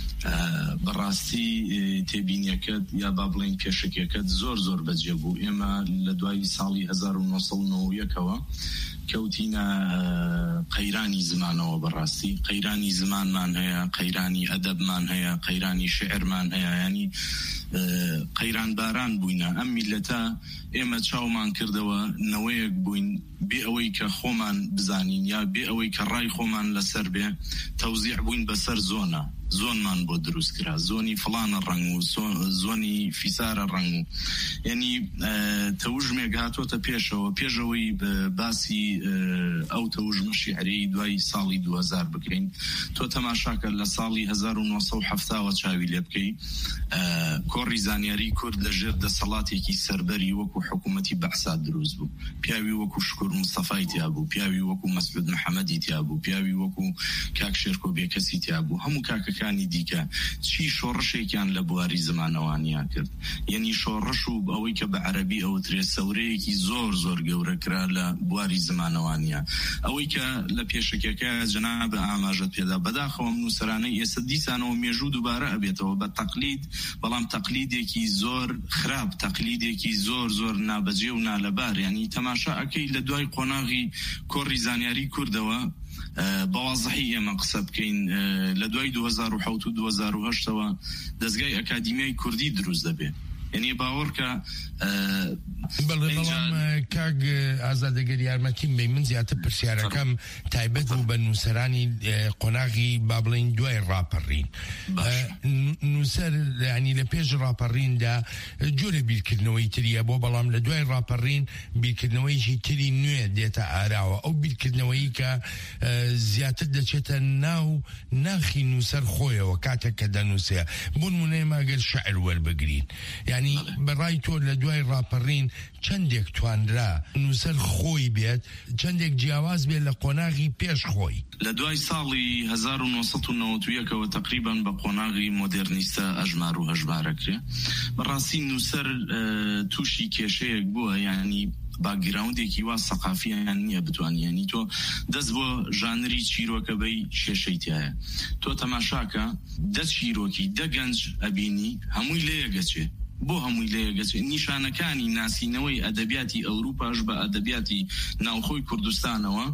بەڕاستی تێبینیەکەت یا با بڵێن کێشەکێکەت زۆر زۆر بەجێ بوو. ئێمە لە دوای ساڵی هەزار و نۆ سەد و نۆ و یەکەوە کەوتینە قەیرانی زمانەوە. بەڕاستی قەیرانی زمانمان هەیە، قەیرانی ئەدەبمان هەیە، قەیرانی شعرمان هەیە، ینی قەیران باران بووینە. ئەم میلەتە ئێمە چاومان کردەوە نەوەیەک بووین بێ ئەوەی کە خۆمان بزانین یا بێ ئەوەی کە ڕای خۆمان لەسەر بێ تەوزیع بووین بەسەر زۆنە. زۆنمان بۆ دروست کرا، زۆنی فڵانە ڕنگ و زۆنی فیسارە ڕنگ و یعنی تەوژمێک هاتۆتە پێشەوە پێشەوەی باسی ئەو تەوژمە شیعری دوای ساڵی دو هەزار بکەین. تۆ تەماشاکە لە ساڵی هەزار و نۆ سەد و هەفتاوە چاوی لێ بکەی کۆڕی زانیاری کورد لە ژێر دەسەڵاتێکی سەربەری وەکو حکوومەتی بەعساد دروست بوو، پیاوی وەکو شکور مستەفای تیا بوو، پیاوی وەکو مەسعود محەممەدی تیا بوو، پیاوی وەکو کاک شێرکۆ بێکەسی تیا بوو. هەموو کاکە فرهنگەکانی دیکە چی شۆڕشێکیان لە بواری زمانەوانیا کرد یعنی شۆڕش و ئەوەی کە بە عەرەبی ئەوترێ سەورەیەکی زۆر زۆر گەورەکرا لە بواری زمانەوانیا ئەوەی کە لە پێشەکەکە جەناب ئاماژەت پێدا بەداخەوە نووسرانەی ئێستا دیسانەوە مێژوو دووبارە ئەبێتەوە بە تەقلید بەڵام تەقلیدێکی زۆر خراپ تەقلیدێکی زۆر زۆر نابەجێ و نالەبار یعنی تەماشا ئەکەی لە دوای قۆناغی کۆڕی زانیاری کوردەوە بەوازحی ئێمە قسە بکەین لە دوای دو هەزار و حەوت و دو هەزار و هەشتەوە دەستگای ئەکادیمیای کوردی دروست دەبێت یعنی باوەڕکە بەڵام کاگ ئازادەگەر یارمەتیم بێ من زیاتر پرسیارەکەم تایبەت بوو بە نووسەرانی قۆناغی با بڵێن دوای ڕاپەڕین نووسەر ینی لە پێش ڕاپەڕیندا جۆرە بیرکردنەوەی تریە بۆ بەڵام لە دوای ڕاپەڕین بیرکردنەوەیکی تری نوێ دێتە ئاراوە ئەو بیرکردنەوەی کە زیاتر دەچێتە ناو ناخی نووسەر خۆیەوە کاتێک کە دەنووسێ بۆ نمونەیە ماگەر شەعر وەربگرین ینی بەڕای تۆ لە دوای ڕاپەڕین چەندێک توانرا نووسەر خۆی بێت چەندێک جیاواز بێت لە قۆناغی پێش خۆی لە دوای ساڵی هەزار و نۆسەد و نەوەت و یەکەوە تقریبان بە قۆناغی مۆدێرنیستە ئەژمار و هەژمارەکرێ بەڕاستی نووسەر تووشی کێشەیەک بووە یعنی باگراوندێکی وا سەقافیان نییە بتوانیانی تۆ دەست بۆ ژانری چیرۆکەبەی کێشەیتایە تۆ تەماشاکە دە چیرۆکی دە گەنج ئەبینی هەمووی لێیەگەچێ بۆ هەمووی لێیەگەچێ نیشانەکانی ناسینەوەی ئەدەبیاتی ئەوروپاش بە ئەدەبیاتی ناوخۆی کوردستانەوە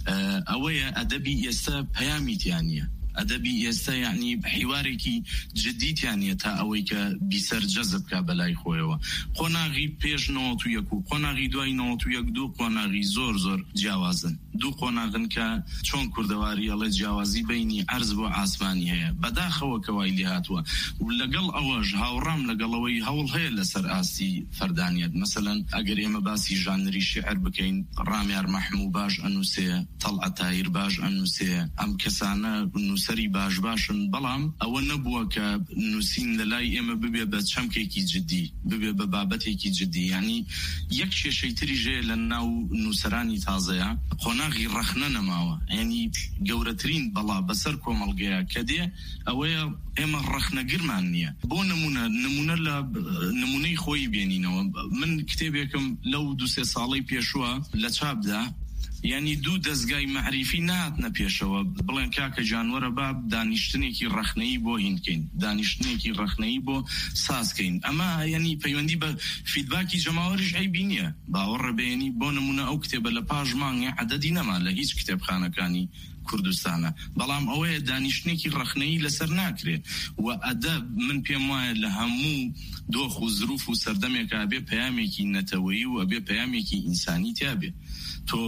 ئەوەیە ئەدەبی ئێستا پەیامیتیانە ئەدەبی ئێستا یعنی حیوارێکی جدیتیانە تا ئەوەی کە بیسەر جەزب کا بەلای خۆیەوە قۆناغی پێش نەوەت و یەک و قۆناغی دوای نەوەت و یەک دوو قۆناغی زۆر زۆر جیاوازن دوو قۆناغن کە چۆن کوردەواری ئەڵێ جیاوازی بینی عەرز بۆ ئاسمانی هەیە بەداخەوە کەوای لێ هاتووە لەگەڵ ئەوەش هاوڕام لەگەڵەوەی هەوڵ هەیە لەسەر ئاستی فەردانیەت مەسەلەن ئەگەر ئێمە باسی ژانری شێعر بکەین ڕامیار مەحموو باش ئەنووسێ تەڵعەت تاهیر باش ئەنووسێ ئەم کەسانە سەری باش باشن بەڵام ئەوە نەبووە کە نووسین لە لای ئێمە ببێ بە چەمکێکی جدی ببێ بە بابەتێکی جدی ینی یەک کێشەی تریژێ لە ناو نووسەرانی تازەیە قۆناغی ڕەخنە نەماوە ینی گەورەترین بەڵا بەسەر کۆمەڵگەیە کە دێ ئەوەیە ئێمە ڕەخنەگرمان نییە بۆ نمونە نمونە لە نمونەی خۆی بێنینەوە من کتێبێکم لەو دو سێ ساڵەی پێشووە لە چاپدا یعنی دوو دەستگای معریفی نهاتنە پێشەوە بڵێن کاکە جانوەرە باب دانیشتنێکی ڕەخنەیی بۆ هینکەین دانیشتنێکی ڕەخنەیی بۆ سازکەین ئەمە یعنی پەیوەندی بە فیدباکی جەماوەریش عیبی نییە باوەڕە بێنی بۆ نمونە ئەو کتێبە لە پاش مانگێ عەدەدی نەما لە هیچ کتێبخانەکانی کوردستانە بەڵام ئەوەیە دانیشتنێکی ڕەخنەیی لەسەر ناکرێت و ئەدەب من پێم وایە لە هەموو دۆخ و زروف و سەردەمێکە ئەبێ پەیامێکی نەتەوەیی و ئەبێ پەیامێکی ئینسانی تیابێ تۆ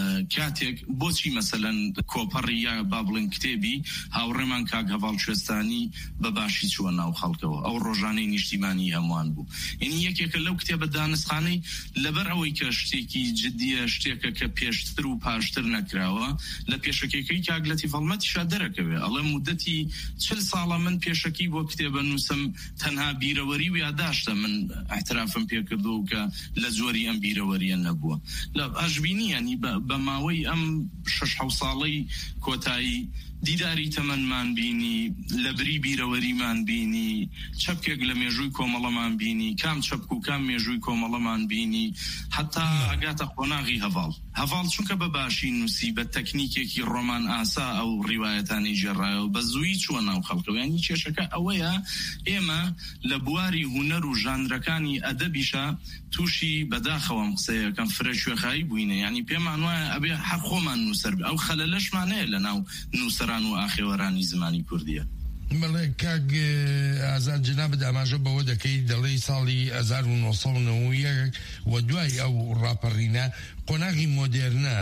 کاتێک بۆچی مەسەلەن کۆپەڕی یا با بڵێن کتێبی هاوڕێمان کاک هەڤاڵ کوێستانی بەباشی چووە ناو خەڵکەوە ئەو ڕۆژانەی نیشتیمانی هەمووان بوو یعنی یەکێکە لەو کتێبە دانسخانەی لەبەر ئەوەی کە شتێکی جدیە شتێکە کە پێشتر و پاشتر نەکراوە لە پێشەکەی کاک لەتیف ئەڵمەتیشا دەرەکەوێ ئەڵێ مودەتی چل ساڵە من پێشەکی بۆ کتێبە نووسم تەنها بیرەوەری و یاداشتە من احترافم پێکردو کە لە زۆری ئەم بیرەوەریە نەبووە لە ئەژبینی ینی بە ماوەی ئەم شەش حەو ساڵەی کۆتایی دیداری تەمەنمان بینی لەبری بیرەوەریمان بینی چەپکێک لە مێژووی کۆمەڵەمان بینی کام چەپک و کام مێژووی کۆمەڵەمان بینی حتا ئەگاتە قۆناغی هەڤاڵ هەڤاڵ چونکە بە باشی نووسی بە تەکنیکێکی ڕۆمان ئاسا ئەو ڕیوایەتانی ژێڕایەوە بە زووی چووە ناو خەڵکەوە ینی کێشەکە ئەوەیە ئێمە لە بواری هونەر و ژانرەکانی ئەدەبیشە تووشی بەداخەوەم قسەیەکەم فرەشوێخایی بووینە ینی پێمان وایە ئەبێ هەر خۆمان نووسەر ئەو خەلەلەشمانەیە لە ناو نووسەران و ئاخێوەرانی زمانی کوردیە بەڵێ کاک ئازاد جنابەت ئاماژە بەوە دەکەی دەڵێی ساڵی هەزار و نۆسەد و نەوە و یەک و دوای ئەو ڕاپەڕینە قۆناغی مۆدێرنە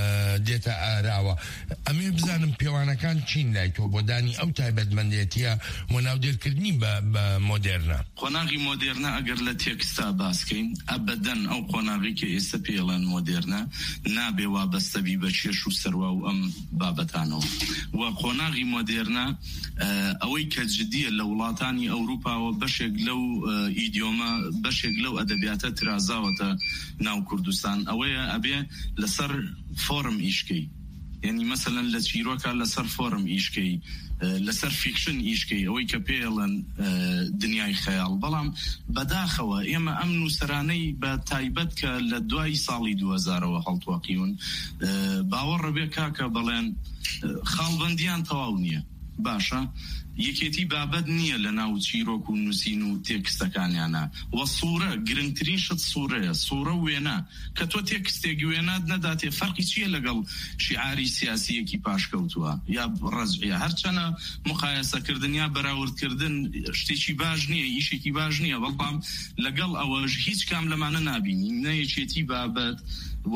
دێتە ئاراوە ئەمێ بزانم پێوانەکان چین لای تۆ بۆ دانی ئەو تایبەتمەندێتیە و ناودێرکردنی بە مۆدێرنە قۆناغی مۆدێرنە ئەگەر لە تێکستا باسکەین ئەبەدەن ئەو قۆناغی کە ئێستا پێڵێن مۆدێرنە نابێ وابەستەبی بە چێش و سەروا و ئەم بابەتانەوە و قۆناغی مۆدێرنە ئەوەی کە جدیە لە وڵاتانی ئەوروپاوە بەشێک لەو ئیدیۆمە بەشێک لەو ئەدەبیاتە ترازاوەتە ناو کوردستان ئەوەیە ئەبێ لەسەر فۆرم ئیشکەی یعنی مەسەلەن لە چیرۆکە لەسەر فۆرم ئیشکەی لەسەر فیکشن ئیشکەی ئەوەی کە پێڵن دنیای خەیاڵ بەڵام بەداخەوە ئێمە ئەم نووسرانەی بە تایبەت کە لە دوای ساڵی دوو هەزارەوە هەڵتوەقیون باوەڕە بێ کاکە بەڵێن خاڵبەندیان تەواو نییە باشە یەکێتی بابەت نییە لە ناو چیرۆک و نووسین و تێکستەکانیانە وە سوورە گرنگترین شت سوورەیە سوورە وێنە کە تۆ تێکستێکی وێنات نەداتێ فەرقی چییە لەگەڵ شیعاری سیاسیەکی پاشکەوتووە یا ڕەزعیە هەرچەنە مقایسەکردن یا بەراوردکردن شتێکی باش نییە ئیشێکی باش نییە بەڵام لەگەڵ ئەوەش هیچ کام لەمانە نابینی نەیەکێتی بابەت و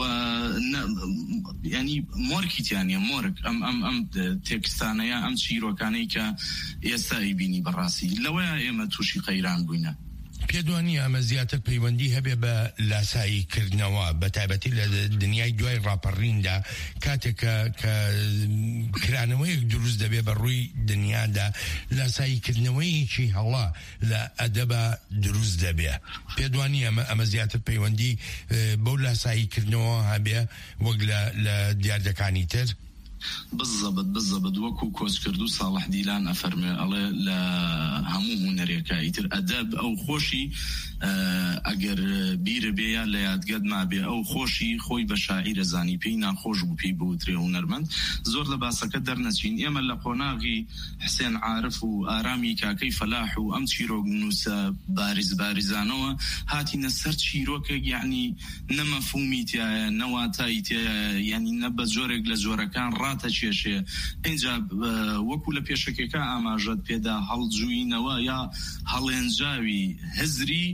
ینی مۆرکیتیانە مۆرگ ئەم ئەم ئەم تێکستانەیە ئەم چیرۆکانەی کە ئێستا ئەیبینی بەڕاستی لەوەیە ئێمە تووشی قەیران بووینە پێدوانی ئەمە زیاتر پەیوەندی هەبێ بە لاساییکردنەوە بە تایبەتی لە دنیای دوای ڕاپەڕیندا کاتێکە کە کرانەوەیەک دروست دەبێ بە ڕووی دنیادا لاساییکردنەوەیەکی هەڵا لە ئەدەبە دروست دەبێ پێدوانی ئەمە ئەمە زیاتر پەیوەندی بەو لاساییکردنەوە هەبێ وەک لە دیاردەکانی تر بالضبط بالضبط وەکو کۆچ کردو ساڵح دیلان ئەفەرمێ ئەڵێ لە هەموو هونەرێکە ئیتر ئەدەب ئەو خۆشی ئەگەر بیرە بێ یا لە یادگەت مابێ ئەو خۆشی خۆی بە شاعیرە زانی پێی ناخۆش بوو پێی بوترێ هونەرمەند زۆر لە باسەکە دەرنەچین ئێمە لە قۆناغی حسێن عارف و ئارامی کاکەی فەلاح و ئەم چیرۆک نووسە باریز باریزانەوە هاتینە سەر چیرۆکێک یعنی نەمەفهومی تایە نەواتایی تایە یعنی نە بە جۆرێک لە جۆرەکان ڕاتە کێشێ اینجا وەکو لە پێشەکێکە ئاماژەت پێدا هەڵجووینەوە یا هەڵێنجاوی هزری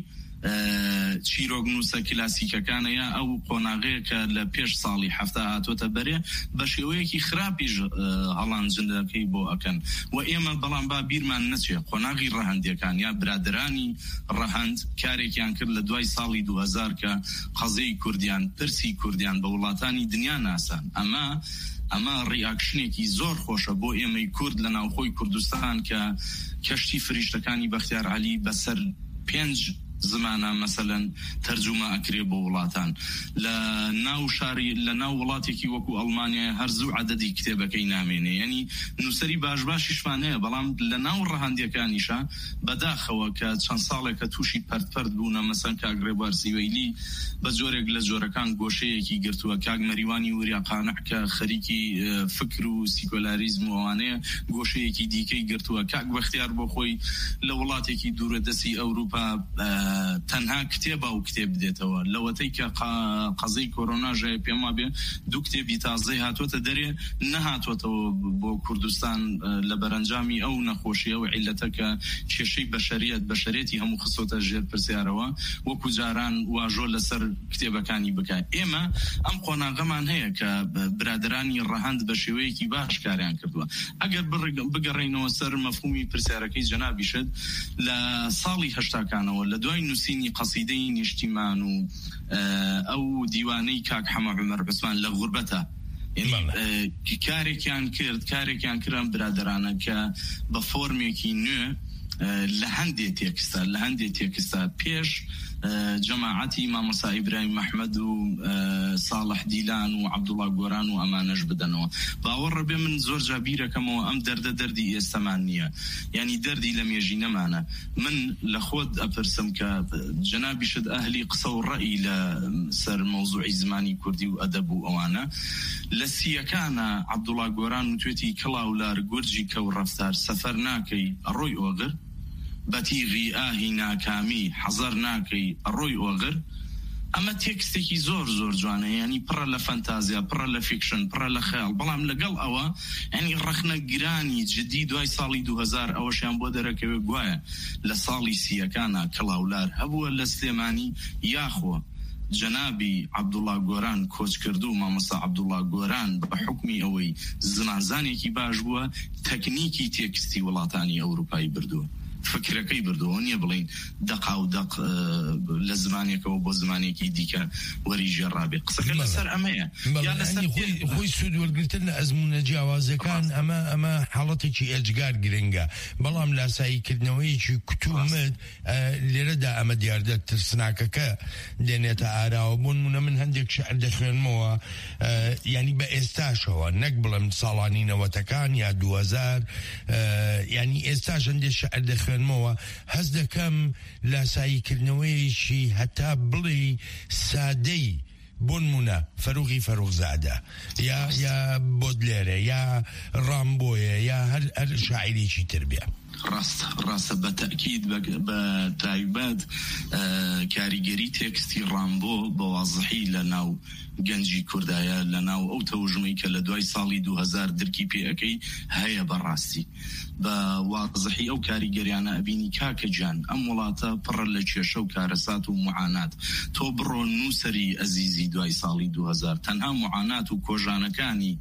چیرۆک نووسە کلاسیکەکانەیە ئەو قۆناغەیە کە لە پێش ساڵی هەفتە هاتوۆتە بەرێ بە شێوەیەکی خراپیش هەڵانجندەکەی بۆ ئەکەن و ئێمە بەڵام با بیرمان نەچێ قۆناغی ڕەهەندەکان یا برادرانی ڕەهەند کارێکیان کرد لە دوای ساڵی دوو هەزار کە قەزەی کوردیان پرسی کوردیان بە وڵاتانی دنیا ناسان ئەمە ئەمە ڕیاکشنێکی زۆر خۆشە بۆ ئێمەی کورد لە ناوخۆی کوردستان کە کەشتی فریشتەکانی بەختیار عەلی بەسەر پێنج زمانە مەسەلەن تەرجومە ئەکرێ بۆ وڵاتان لە ناو شاری لە ناو وڵاتێکی وەکو ئەڵمانیا هەرزوو عەدەدی کتێبەکەی نامێنێ یعنی نووسەری باش باشیشمانەیە بەڵام لە ناو ڕەهەندیەکانیشە بەداخەوە کە چەند ساڵێکە تووشی پەرد بوونە مەسەن کاک ڕێبوار سیوەیلی بە جۆرێک لە جۆرەکان گۆشەیەکی گرتووە کاک مەریوانی وریا قانع کە خەریکی فکر و سیکۆلاریزم و ئەوانەیە گۆشەیەکی دیکەی گرتووە کاک بەختیار بۆ خۆی لە وڵاتێکی دوورە دەستی ئەوروپا تەنها کتێبە و کتێب بدێتەوە لەوەتەی کە قەزەی کۆرۆناژە پێما بێ دوو کتێبی تازەی هاتوۆتە دەرێ نەهاتوۆتەوە بۆ کوردستان لە بەرەنجامی ئەو نەخۆشیە و عیلەتە کە کێشەی بەشەریەت بەشەرێتی هەموو خستۆتە ژێر پرسیارەوە وەکو جاران واژۆ لەسەر کتێبەکانی بکات ئێمە ئەم قۆناغەمان هەیە کە برادرانی ڕەهەند بە شێوەیەکی باش کاریان کردووە ئەگەر بگەڕێینەوە سەر مەفهومی پرسیارەکەی جەنابیشت لە ساڵی هەشتاکانەوە لە دوای نووسینی قەسیدەی نیشتیمان و ئەو دیوانەی کاک حەمە عومەر عوسمان لە غوربەتە کارێکیان کرد کارێکیان کردن برادرانە کە بە فۆرمێکی نوێ لە هەندێ تێکستە لە هەندێ تێکستە پێش جەماعەتی مامۆستا ئیبراهیم محمەد و ساڵح دیلان و عەبدوڵڵا گۆران و ئەمانەش بدەنەوە باوەڕە بێ من زۆر جا بیرەکەمەوە ئەم دەردە دەردی ئێستەمان نییە یعنی دەردی لە مێژینەمانە من لە خۆت ئەپرسم کە جەنابیشت ئەهلی قسە و ڕەئی لە سەر مەوزوعی زمانی کوردی و ئەدەب و ئەوانە لە سیەکانە عەبدوڵڵا گۆران وتوێتی کڵاولار گورجی کەو ڕەفتار سەفەر ناکەی ئەڕۆی ئۆغر بەتیغی ئاهی ناکامی حەزەر ناکەی ئەڕۆی ئۆغر ئەمە تێکستێکی زۆر زۆر جوانە ینی پڕە لە فەنتازیا پڕە لە فیکشن پڕە لە خەیاڵ بەڵام لەگەڵ ئەوە ینی ڕەخنە گرانی جدی دوای ساڵی دوو هەزار ئەوەشیان بۆ دەرەکەوێ گوایە لە ساڵی سیەکانە کەڵاولار هەبووە لە سلێمانی یاخۆ جەنابی عەبدوڵڵا گۆران کۆچ کردو مامۆستا عەبدوڵڵا گۆران بە حکمی ئەوەی زمانزانێکی باش بووە تەکنیکی تێکستی وڵاتانی ئەوروپایی بردووە فکرەکەی بردووە نیە بڵین دەقا و دەق لە زمانێکەوە بۆ زمانێکی دیکە وەری ژێڕابێ قسەکە لەسەر ئەمەیە خۆی سوود وەرگرتن لە ئەزمونە جیاوازەکان ئەمە ئەمە حاڵەتێکی ئەجگار گرنگە بەڵام لاساییکردنەوەیکی کتومت لێرەدا ئەمە دیاردە ترسناکەکە دێنێتە ئاراوە بۆ نمونە من هەندێک شعر دەخوێنمەوە ینی بە ئێستاشەوە نەک بڵم ساڵانی نەوەتەکان یا دوو هەزار ینی ئێستاش هەندێک شعر دەخوێنمەوە هەز دەکەم لاساییکردنەوەیشی هەتا بڵێ سادەی بۆ نمونە فەروغی فەروغزادە یا یا بۆدلێرە یا ڕامبۆیە یا هەر شاعیرێکی تر بێ ڕاستە ڕاستە بە تەکید بە تایبەت کاریگەری تێکستی ڕامبۆ بە وازحی لە ناو گەنجی کوردایە لە ناو ئەو تەوژمەی کە لە دوای ساڵی دوو هەزار درکی پێەکەی هەیە بەڕاستی بە وازحی ئەو کاریگەریانە ئەبینی کاکە جان ئەم وڵاتە پڕە لە کێشە و کارەسات و معانات تۆ بڕۆ نووسری ئەزیزی دوای ساڵی دوو هەزار تەنها معانات و کۆژانەکانی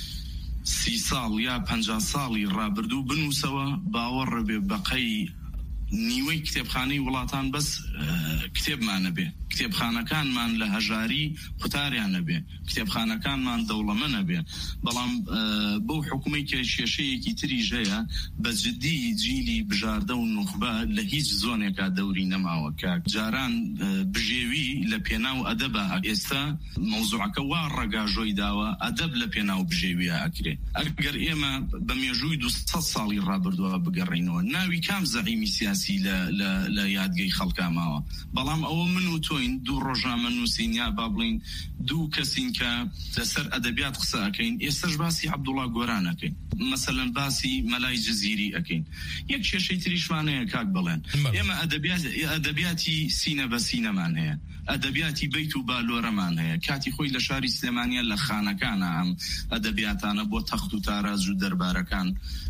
سی ساڵ یا پەنجا ساڵی ڕابردوو بنووسەوە باوەڕ بێ بەقەی نیوەی کتێبخانەی وڵاتان بەس کتێبمانە بێ کتێبخانەکانمان لە هەژاری قوتاریان نەبێ کتێبخانەکانمان دەوڵەمە نەبێ بەڵام بەو حکومەی کە کێشەیەکی تریش هەیە بە جددی جیلی بژاردە و نوخبە لە هیچ زۆنێکا دەوری نەماوە کە جاران بژێوی لە پێناو ئەدەبە ئێستا مەوزوعەکە وا ڕەگاژۆی داوە ئەدەب لە پێناو بژێویە ئەکرێ ئەگەر ئێمە بە مێژووی دووسەد ساڵی ڕابردووە بگەڕینەوە ناوی کام زەعیمی سیاسی لە یادگەی خەڵکا ماوە بەڵام ئەوە من و تۆ دوو ڕۆژنامە نووسین یا با بڵین دوو کەسین کە لەسەر ئەدەبیات قسە ئەەکەین ئێستاش باسی عەبدوڵڵا گۆران ئەەکەین مەسەلەن باسی مەلای جزیری ئەەکەین یەک کێشەی تریشمانەیە کاک بڵێن ئێمە ئەدەبیاتی سینە بە سینەمان هەیە ئەدەبیاتی بەیت و بالۆرەمان هەیە کاتی خۆی لە شاری سلێمانیە لە خانەکانە ئەم ئەدەبیاتانە بۆ تەخت و تاراز و دەربارەکان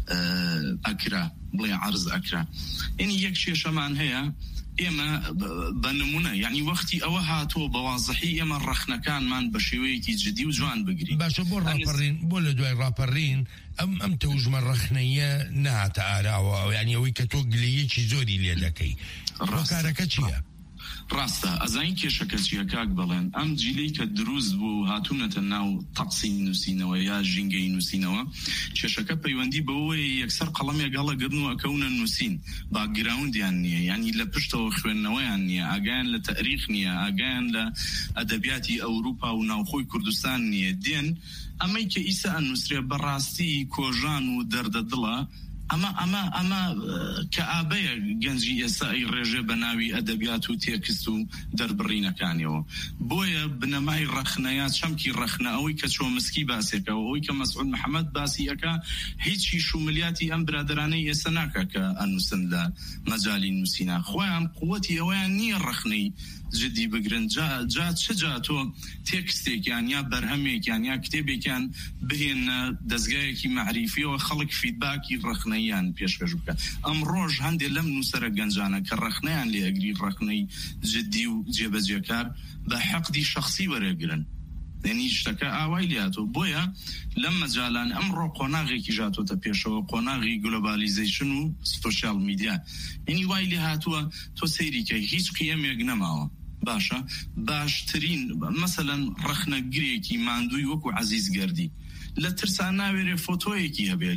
ئەکرا بڵێ عەرز ئەکرا یعنی یەک کێشەمان هەیە ئێمە بە نمونە یعنی وەختی ئەوە هاتۆ بە وازحی ئێمە ڕەخنەکانمان بە شێوەیەکی جدی و جوان بگرین باشە بۆ ڕاپەڕین بۆ لە دوای ڕاپەڕین ئەم ئەم تەوژمە ڕەخنەیە نهاتە ئاراوە یعنی ئەوەی کە تۆ گلەیەکی زۆری لێ دەکەی ڕاکارەکە چییە؟ ڕاستە ئەزانی کێشەکە چیە کاک بڵێن ئەم جیلەی کە دروست بوو هاتوونەتە ناو تەقسی نووسینەوە یا ژینگەی نووسینەوە کێشەکە پەیوەندی بەوەی یەکسەر قەڵەمێک هەڵەگرن و ئەکەونە نووسین باکگراوندیان نییە ینی لە پشتەوە خوێندنەوەیان نییە ئاگایان لە تەریخ نییە ئاگایان لە ئەدەبیاتی ئەوروپا و ناوخۆی کوردستان نییە دێن ئەمەی کە ئیسا ئەنووسرێ بەڕاستی کۆژان و دەردەدڵە ئەمە ئەمە ئەمە کە ئابەیە گەنجی ئێستای ڕێژێ بە ناوی ئەدەبیات و تێکست و دەربڕینەکانیەوە بۆیە بنەمای ڕەخنەیە چەمکی ڕەخنە ئەوەی کە چۆمسکی باسێکەوە ئەوەی کە مەسعود محەممەد باسی ئەەکە هیچی شوملیاتی ئەم برادرانەی ئێستا ناکە کە ئەنووسن لە مەجای نووسینە خۆیان قووەتی ئەویان نییە ڕەخنەی جدی بگرن جا چه جا تۆ تێکستێکیان یا بەرهەمێکیان یا کتێبێکیان بهێنە دەستگایەکی معریفیەوە خەڵک فیدباکی ڕەخنەیان پێشکەش بکە ئەم ڕۆژ هەندێ لەم نووسەرە گەنجانە کە ڕەخنەیان لێ ئەگری ڕەخنەی جدی و جێبەجێکار بە حەقدی شەخصی وەرەگرن دێنی شتەکە ئاوای لاتۆ بۆیە لەم مەجالان ئەمڕۆ قۆناغێکی ژاتۆتە پێشەوە قۆناغی گلۆبالیزیشن و سۆشیال میدیا ینی وای لێ هاتووە تۆ سەیریکە هیچ قیەمێک نەماوە باشە باشترین مەسەلەن ڕەخنەگرێکی ماندووی وەکو عەزیز گەردی لە ترسان ناوێرێ فۆتۆیەکی هەبێ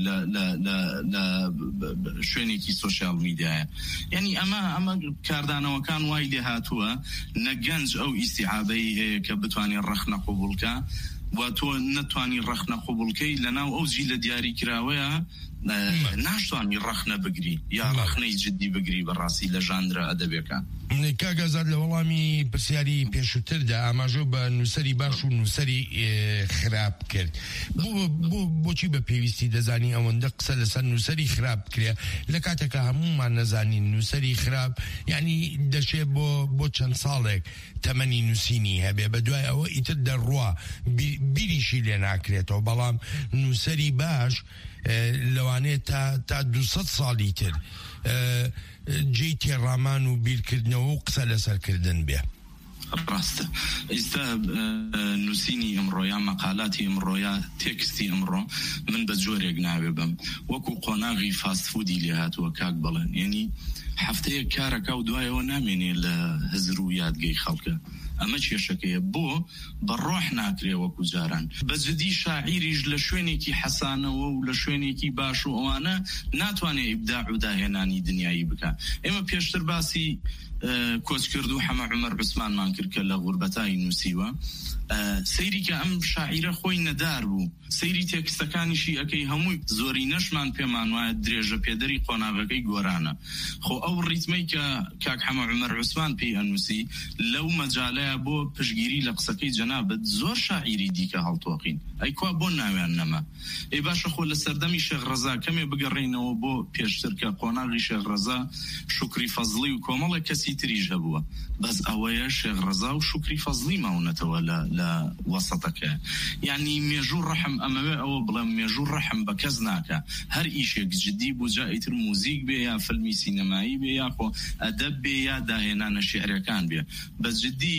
لە شوێنێکی سۆشیال میدیایە یعنی ئەمە ئەمە کاردانەوەکان وای لێ هاتووە نەگەنج ئەو ئیسیحابەی هەیە کە بتوانێت ڕەخنە قوبوڵکە و تۆ نەتوانی ڕەخنە قوبوڵکەی لەناو ئەو جی لە دیاری کراوەیە ناشتوانی ڕەخنە بگری یا ڕەخنەی جدی بگری بەڕاستی لە ژانرە ئەدەبێکە کاگازاد لە وەڵامی پرسیاری پێشووتردا ئاماژە بە نووسری باش و نووسری خراپ کرد بۆچی بە پێویستی دەزانی ئەوەندە قسە لەسەر نووسری خراپ کرێ لە کاتێکە هەمومان نەزانین نووسری خراپ یعنی دەچێت بۆ بۆ چەند ساڵێک تەمەنی نووسینی هەبێ بە دوای ئەوە ئیتر دەڕوا بیریشی لێ ناکرێتەوە بەڵام نووسری باش لەوانەیە تا تا دووسەد ساڵی تر جێی تێڕامان و بیرکردنەوە و قسە لەسەرکردن بێ ڕاستە ئێستا نووسینی ئەمڕۆ یا مەقالاتی ئەمڕۆ یا تێکستی ئەمڕۆ من بە جۆرێک ناوێ بم وەکو قۆناغی فاستفودی لێ هاتووە کاک بڵێن یعنی هەفتەیە کارەکە و دوایەوە نامێنێ لە هەزر و یادگەی خەڵکە ئەمە کێشەکەیە بۆ بەڕۆح ناکرێ وەکو جاران بەجددی شاعیریش لە شوێنێکی حەسانەوە و لە شوێنێکی باش و ئەوانە ناتوانێت ئیبداع و داهێنانی دنیایی بکە ئێمە پێشتر باسی کۆچ کرد و حەمە عومەر عوسمانمان کرد کە لە غوربەتایی نووسیوە سەیری کە ئەم شاعیرە خۆی نەدار بوو سەیری تێکستەکانیشی ئەەکەی هەمووی زۆری نەشمان پێمان وایە درێژە پێدەری قۆناغەکەی گۆرانە خۆ ئەو ڕیتمەی کە کاک حەمە عومەر عوسمان پێی ئەنووسی لەو مەجالەیە بۆ پشگیری لە قسەکەی جەنابەت زۆر شاعیری دیکە هەڵتۆقین ئەی کوا بۆ ناویان نەما ئەی باشە خۆ لە سەردەمی شێخ ڕەزا کەمێ بگەڕێنەوە بۆ پێشتر کە قۆناغی شێخ ڕەزا شوکری فەزڵی و کۆمەڵە کەسی تریش هەبووە بەس ئەوەیە شێخ ڕەزا و شوکری فەزڵی ماونەتەوە لە لە وەسەتەکە یعنی مێژوو ڕەحم ئەمەوێ ئەوە بڵێم مێژوو ڕەحم بە کەس ناکە هەر ئیشێک جدی بوو جا ئیتر موزیک بێ یا فیلمی سینەمایی بێ یا خۆ ئەدەب بێ یا داهێنانە شێعرەکان بێ بە جدی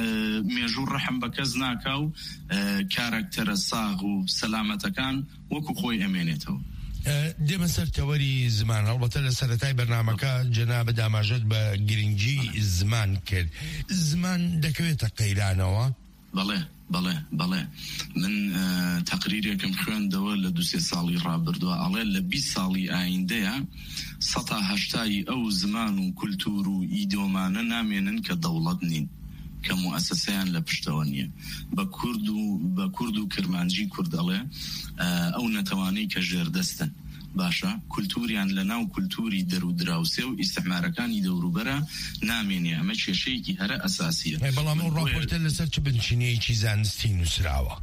مێژوو ڕەحم بە کەس ناکا و کارەکتەرە ساغ و سەلامەتەکان وەکو خۆی ئەمێنێتەوە دێمە سەر تەوەری زمان هەڵبەتە لە سەرەتای بەرنامەکە جەنابە داماژەت بە گرنگی زمان کرد زمان دەکەوێتە قەیرانەوە بەڵێ بەڵێ بەڵێ من تەقریرێکم خوێندەوە لە دو سێ ساڵی ڕابردووە ئەڵێ لە بیست ساڵی ئایندەیە سەتا هەشتای ئەو زمان و کولتور و ئیدۆمانە نامێنن کە دەوڵەت نین کە موسسەیان لە پشتەوە نییە بە کورد و بە کورد و کرمانجی کوردەڵێ ئەو نەتەوانەی کە ژێردەستن باشە کولتوریان لە ناو کولتوری دەرو دراوسێ و ئیستعمارەکانی دەوروبەرە نامێنێ ئەمە کێشەیەکی هەرە ئەساسیە بەڵام ئەو ڕاپۆرتە لەسەر چ بنشینەیەکی زانستی نووسراوە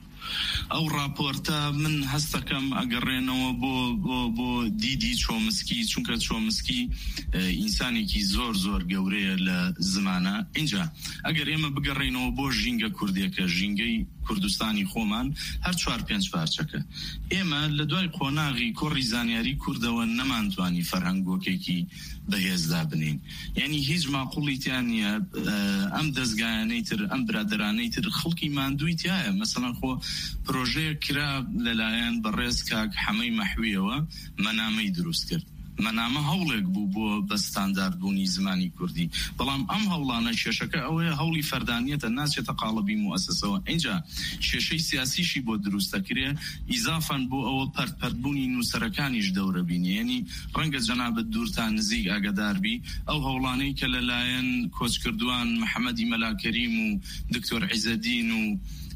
ئەو راپۆرتە من هەستەکەم ئەگەڕێنەوە بۆ بۆ بۆ دیدی چۆمسکی چونکە چۆمسکی ئینسانێکی زۆر زۆر گەورەیە لە زمانە اینجا ئەگەر ئێمە بگەڕێنەوە بۆ ژینگە کوردێکە ژینگەی کوردستانی خۆمان هەر چوار پێنج پارچەکە ئێمە لە دوای قۆناغی کۆڕی زانیاری کوردەوە نەمانتوانی فەرهەنگۆکێکی بەهێزدا بنین یعنی هیچ ماقوڵی نیە ئەم دەستگایانەی تر ئەم برادرانەی تر خەڵکی ماندووی تایە مەسەڵەن خۆ پرۆژەیە کرا لەلایەن بەڕێز کاک حەمەی مەحویەوە مەنامەی دروست کرد مەنامە هەوڵێک بوو بۆ بە ستانداردبوونی زمانی کوردی بەڵام ئەم هەوڵانە کێشەکە ئەوەیە هەوڵی فەردانیەتە ناچێتە قاڵبی موسسەوە اینجا کێشەی سیاسیشی بۆ دروستەکرێ ئیزافان بۆ ئەوە پەرتپەرتبوونی نووسەرەکانیش دەورە بینی یعنی ڕەنگە جەنابەت دوورتان نزیک ئاگاداربی ئەو هەوڵانەی کە لەلایەن کۆچکردوان محەممەدی مەلاکەریم و دکتۆر عیزەدین و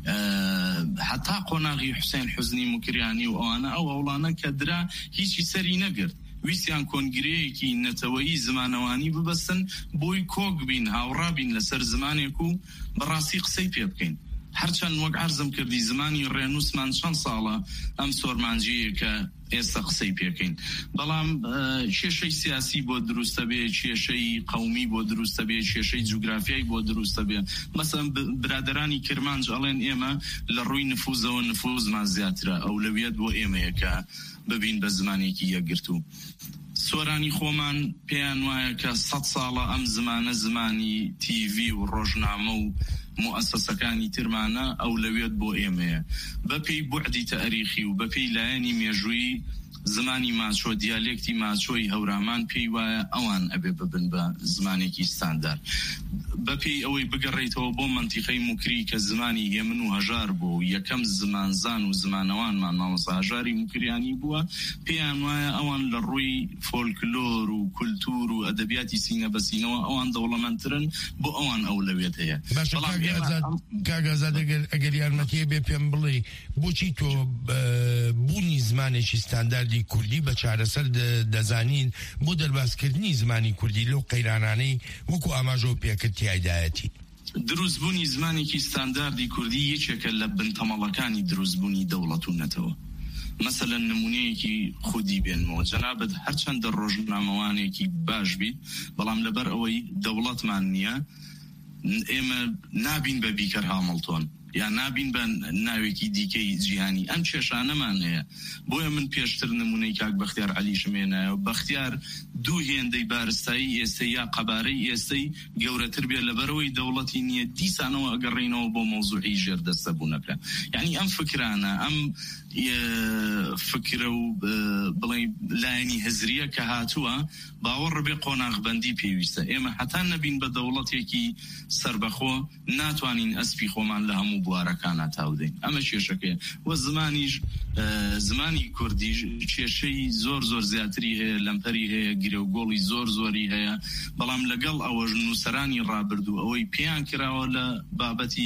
حتا قۆناغی حوسێن حوزنی مکریانی و ئەوانە ئەو هەوڵانە کە درا هیچی سەری نەگرت ویسیان کۆنگرەیەکی نەتەوەیی زمانەوانی ببەستن بۆی کۆک بین هاوڕابین لەسەر زمانێک و بەڕاستی قسەی پێ بکەین هەرچەند وەک عەرزم کردی زمانی ڕێنووسمان چەند ساڵە ئەم سۆرمانجەیە کە ئێستا قسەی پێکەین بەڵام کێشەی سیاسی بۆ دروستە بێ کێشەی قەومی بۆ دروستە بێ کێشەی جوگرافیایی بۆ دروستە بێ مەسەڵەن برادرانی کرمانج ئەڵێن ئێمە لە ڕووی نفوزەوە نفوزمان زیاترە ئەولەویەت بۆ ئێمەیە کە ببین بە زمانێکی یەکگرتو سۆرانی خۆمان پێیان وایە کە سەد ساڵە ئەم زمانە زمانی تیڤی و ڕۆژنامە و موسسەکانی ترمانە ئەولەویەت بۆ ئێمەیە بەپێی بوعدی تاریخی و بەپێی لایەنی مێژووی زمانی ماچۆ دیالێکتی ماچۆی هەورامان پێی وایە ئەوان ئەبێ ببن بە زمانێکی ستاندار بەپێی ئەوەی بگەڕێیتەوە بۆ منتیقەی موکری کە زمانی هێمن و هەژار بوو و یەکەم زمانزان و زمانەوانمان مامۆستا هەژاری موکریانی بووە پێیان وایە ئەوان لە ڕووی فۆلکلۆر و کولتور و ئەدەبیاتی سینە بەسینەوە ئەوان دەوڵەمەندترن بۆ ئەوان ئەولەوێت هەیە کاگازاد ئەگەر یارمەتیە بێ پێم بڵێ بۆچی تۆ بوونی زمانێکی ستاندارد کوردی بە چارەسەر دەزانین بۆ دەرباسکردنی زمانی کوردی لەو قەیرانانەی وەکو ئاماژۆ پێکرد تایدایەتی دروستبوونی زمانێکی ستانداردی کوردی یەکێکە لە بنتەمەڵەکانی دروستبوونی دەوڵەت و نەتەوە مەسەلەن نمونەیەکی خودی بێنمەوە جەنابەت هەرچەندە ڕۆژنامەوانێکی باش بیت بەڵام لەبەر ئەوەی دەوڵەتمان نییە ئێمە نابین بە بیکەر هامڵتۆن یا نابین بە ناوێکی دیکەی جیهانی ئەم کێشانەمان هەیە بۆیە من پێشتر نمونەی کاک بەختیار عەلیشم هێنایەوە بەختیار دوو هێندەی بارستایی ئێستەی یا قەبارەی ئێستەی گەورەتر بێت لەبەرەوەی دەوڵەتی نییە دیسانەوە ئەگەڕێنەوە بۆ مەوزوعی ژێردەستەبوونەکە یعنی ئەم فکرانە ئەم فکرە و بڵێ لایەنی هەزریە کە هاتووە باوەڕ بێ قۆناغبەندی پێویستە ئێمە هەتا نەبین بە دەوڵەتێکی سربەخۆ ناتوانین ئەسپی خۆمان لە هەموو بوارەکانە تاودەین ئەمە کێشەکەیە و زمانیش زمانی کوردی کێشەی زۆر زۆر زیاتری هەیە لەمپەری هەیە گرێوگۆڵی زۆر زۆری هەیە بەڵام لەگەڵ ئەوەش نووسەرانی ڕابردوو ئەوەی پێیان کراوە لە بابەتی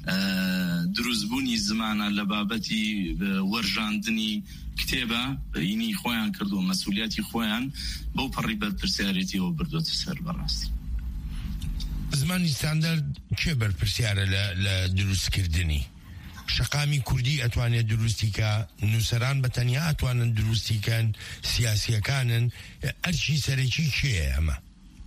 دروستبوونی زمانە لە بابەتی وەرژاندنی کتێبە بەینی خۆیان کردو مەسئولیەتی خۆیان بەو پەڕی بەرپرسیارەتیەوە بردوتە سەر بەڕاستی زمانی ستاندارد کێ بەرپرسیارە لە دروستکردنی شەقامی کوردی ئەتوانێت دروستیکە نووسەران بە تەنیا ئەتوانن دروستیکەن سیاسیەکانن ئەرچی سەرەکی کێیە ئەمە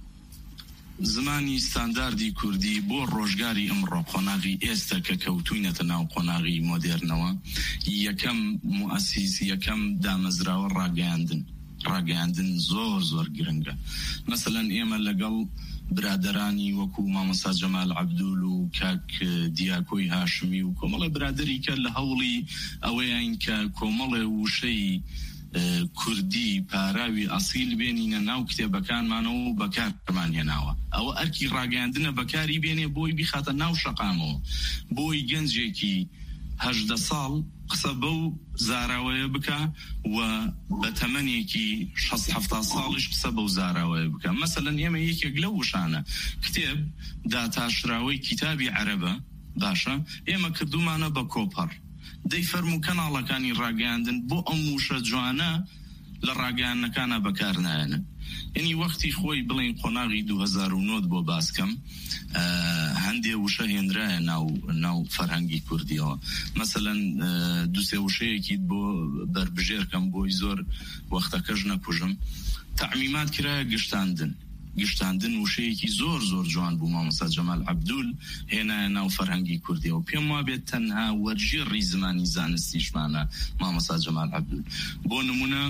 زمانی ستانداردی کوردی بۆ ڕۆژگاری ئەمڕۆ قۆناغی ئێستا کە کەوتوینەتە ناو قۆناغی مۆدێرنەوە یەکەم موئەسیس یەکەم دامەزراوە ڕاگەیاندن ڕاگەیاندن زۆر زۆر گرنگە مەسەلەن ئێمە لەگەڵ برادرانی وەکو مامۆستا جەمال عەبدول و کاک دیاکۆی هاشمی و کۆمەڵێ برادری کە لە هەوڵی ئەوەیان کە کۆمەڵێ وشەی کوردی پاراوی ئەسیل بێنینە ناو کتێبەکانمانەوە و بەکارمان هێناوە ئەوە ئەرکی ڕاگەیاندنە بەکاری بێنێ بۆی بیخاتە ناو شەقامەوە بۆی گەنجێکی هەژدە ساڵ قسە بەو زاراوەیە بکە و بە تەمەنێکی شەست هەفتا ساڵیش قسە بەو زاراوەیە بکە مەسەلەن ئێمە یەکێک لەو وشانە کتێب داتاشراوەی کتابی عەرەبە باشە ئێمە کردومانە بە کۆپەڕ دەی فەرموو کەناڵەکانی ڕاگەیاندن بۆ ئەم وشە جوانە لە ڕاگەیاندنەکانە بەکار نایەنن یعنی وەختی خۆی بڵێن قۆناغی دوو هەزار و نۆ بۆ باسکەم هەندێ وشە هێنرایە ناو ناو فەرهەنگی کوردیەوە مەسەلەن دووسێ وشەیەکی بۆ بربژێرکەم بۆی زۆر وەختەکەش نەکوژم تەعمیمات کرایە گشتاندن گشتاندن وشەیەکی زۆر زۆر جوان بوو مامۆستا جەمال عەبدول هێنایە ناو فەرهەنگی کوردیەوە پێم وابێت تەنها وەرژێڕی زمانی زانستیشمانە مامۆستا جەمال عەبدول بۆ نمونە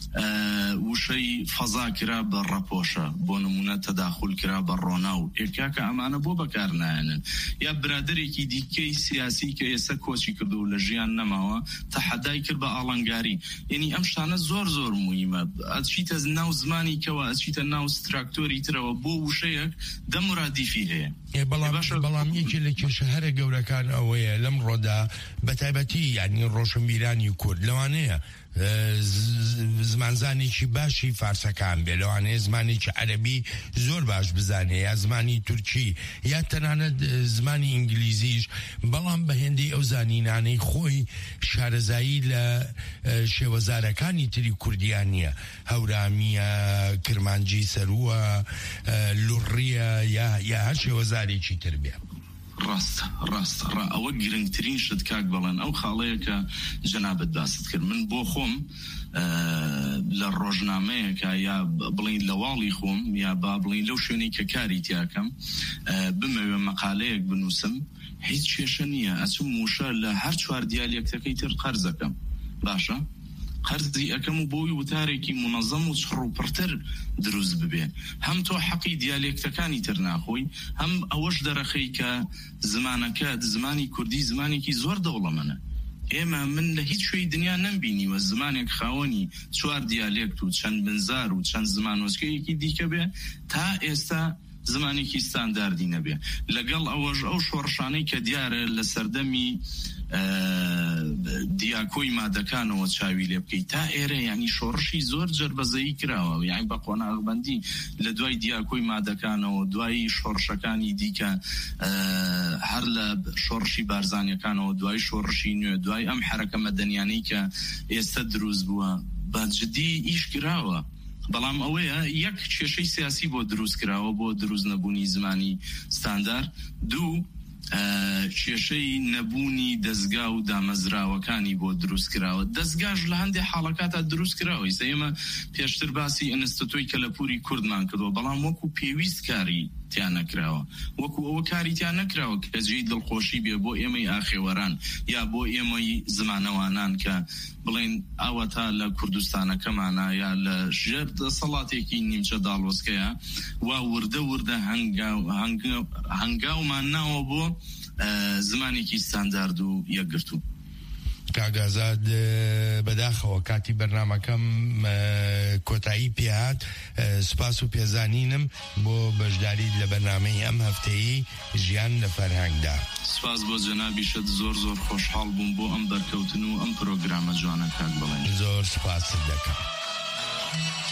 وشەی فەزا کرا بە ڕەپۆشە بۆ نمونە تەداخل کرا بە ڕۆنا و ئێکاکە ئەمانە بۆ بەکار نایەنن یا برادێکی دیکەی سیاسی کە ئێستا کۆچی کردو و لە ژیان نەماوە تەحەدای کرد بە ئاڵنگاری یعنی ئەم شتانە زۆر زۆر موهیمە ئەچیتە ناو زمانی کەوە ئەچیتە ناو ستراکتۆری ترەوە بۆ وشەیەک دەمورادیفی هەیە بەڵام یەکی لە کێشە هەرە گەورەکان ئەوەیە لەم ڕۆدا بەتایبەتی یعنی ڕۆشنبیرانی کورد لەوانەیە زمانزانێکی باشی فارسەکان بێ لەوانەیە زمانێکی عەرەبی زۆر باش بزانێ یا زمانی تورکی یا تەنانەت زمانی ئینگلیزیش بەڵام بە هێندەی ئەو زانینانەی خۆی شارەزایی لە شێوەزارەکانی تری کوردیان نییە هەورامیە کرمانجی سەرووە لوڕیە یا هەر شێوەزارێکی تر بێ ڕاستە ڕاستە ڕا ئەوە گرنگترین شت کاک بەڵێن ئەو خاڵەیە کە جەنابەت باست کرد من بۆ خۆم لە ڕۆژنامەیەکە یا بڵین لە واڵی خۆم یا با بڵین لەو شوێنەی کە کاری تیاکەم بمەوێ مەقالەیەک بنووسم هیچ کێشە نییە ئەچوم موشە لە هەر چوار دیالێکتەکەی تر قەرزەکەم باشە قەرزی ئەەکەم و بۆی وتارێکی منەظەم و چڕ و پڕتر دروست ببێ هەم تۆ حەقی دیالێکتەکانی تر ناخۆی هەم ئەوەش دەرەخەی کە زمانەکە زمانی کوردی زمانێکی زۆر دەوڵەمەنە ئێمە من لە هیچ شوێی دنیا نەمبینیوە زمانێک خاوەنی چوار دیالێکت و چەند بنزار و چەند زمان وەسکەیەکی دیکە بێ تا ئێستا زمانێکی ستانداردی نەبێ لەگەڵ ئەوەش ئەو شۆڕشانەی کە دیارە لە سەردەمی دیاکۆی مادەکانەوە چاوی لێ بکەیت تا ئێرە ینی شۆڕشی زۆر جربەزەیی کراوە یعنی بە قۆناغبەندی لە دوای دیاکۆی مادەکانەوە دوای شۆڕشەکانی دیکە هەر لە شۆڕشی بارزانیەکانەوە دوای شۆڕشی نوێ دوای ئەم حرەکە مەدەنیانەی کە ئێستا دروست بووە بە جدی ئیش کراوە بەڵام ئەوەیە یەک کێشەی سیاسی بۆ دروست کراوە بۆ دروست نەبوونی زمانی ستاندار دوو کێشەی نەبوونی دەستگا و دامەزراوەکانی بۆ دروست کراوە دەستگاش لە هەندێک حاڵەکاتە دروست کراوە ئێمە پێشتر باسی ئینستیتوی کەلەپوری کوردمان کردەوە بەڵام وەکو پێویست کاری تیان نەکراوە وەکو ئەوە کاری تیان نەکراوە کە جێی دڵخۆشی بێ بۆ ئێمەی ئاخێوەران یا بۆ ئێمەی زمانەوانان کە بڵێن ئەوە تا لە کوردستانەکەمانە یا لە ژێر دەسەڵاتێکی نیمچە داڵۆزکەیە وا وردە وردە هەنگاومان ناوە بۆ زمانێکی ستاندارد و یەکگرتوو. کاگازاد بەداخەوە کاتی بەرنامەکەم کۆتایی پێهات سپاس و پێزانینم بۆ بەشداری لە بەرنامەی ئەم هەفتەیی ژیان لە فەرهەنگدا. سپاس بۆ جەنابیشت زۆر زۆر خۆشحاڵ بووم بۆ ئەم بەرکەوتن و ئەم پرۆگرامە جوانە کاک بڵێن. زۆر سپاست دەکەم.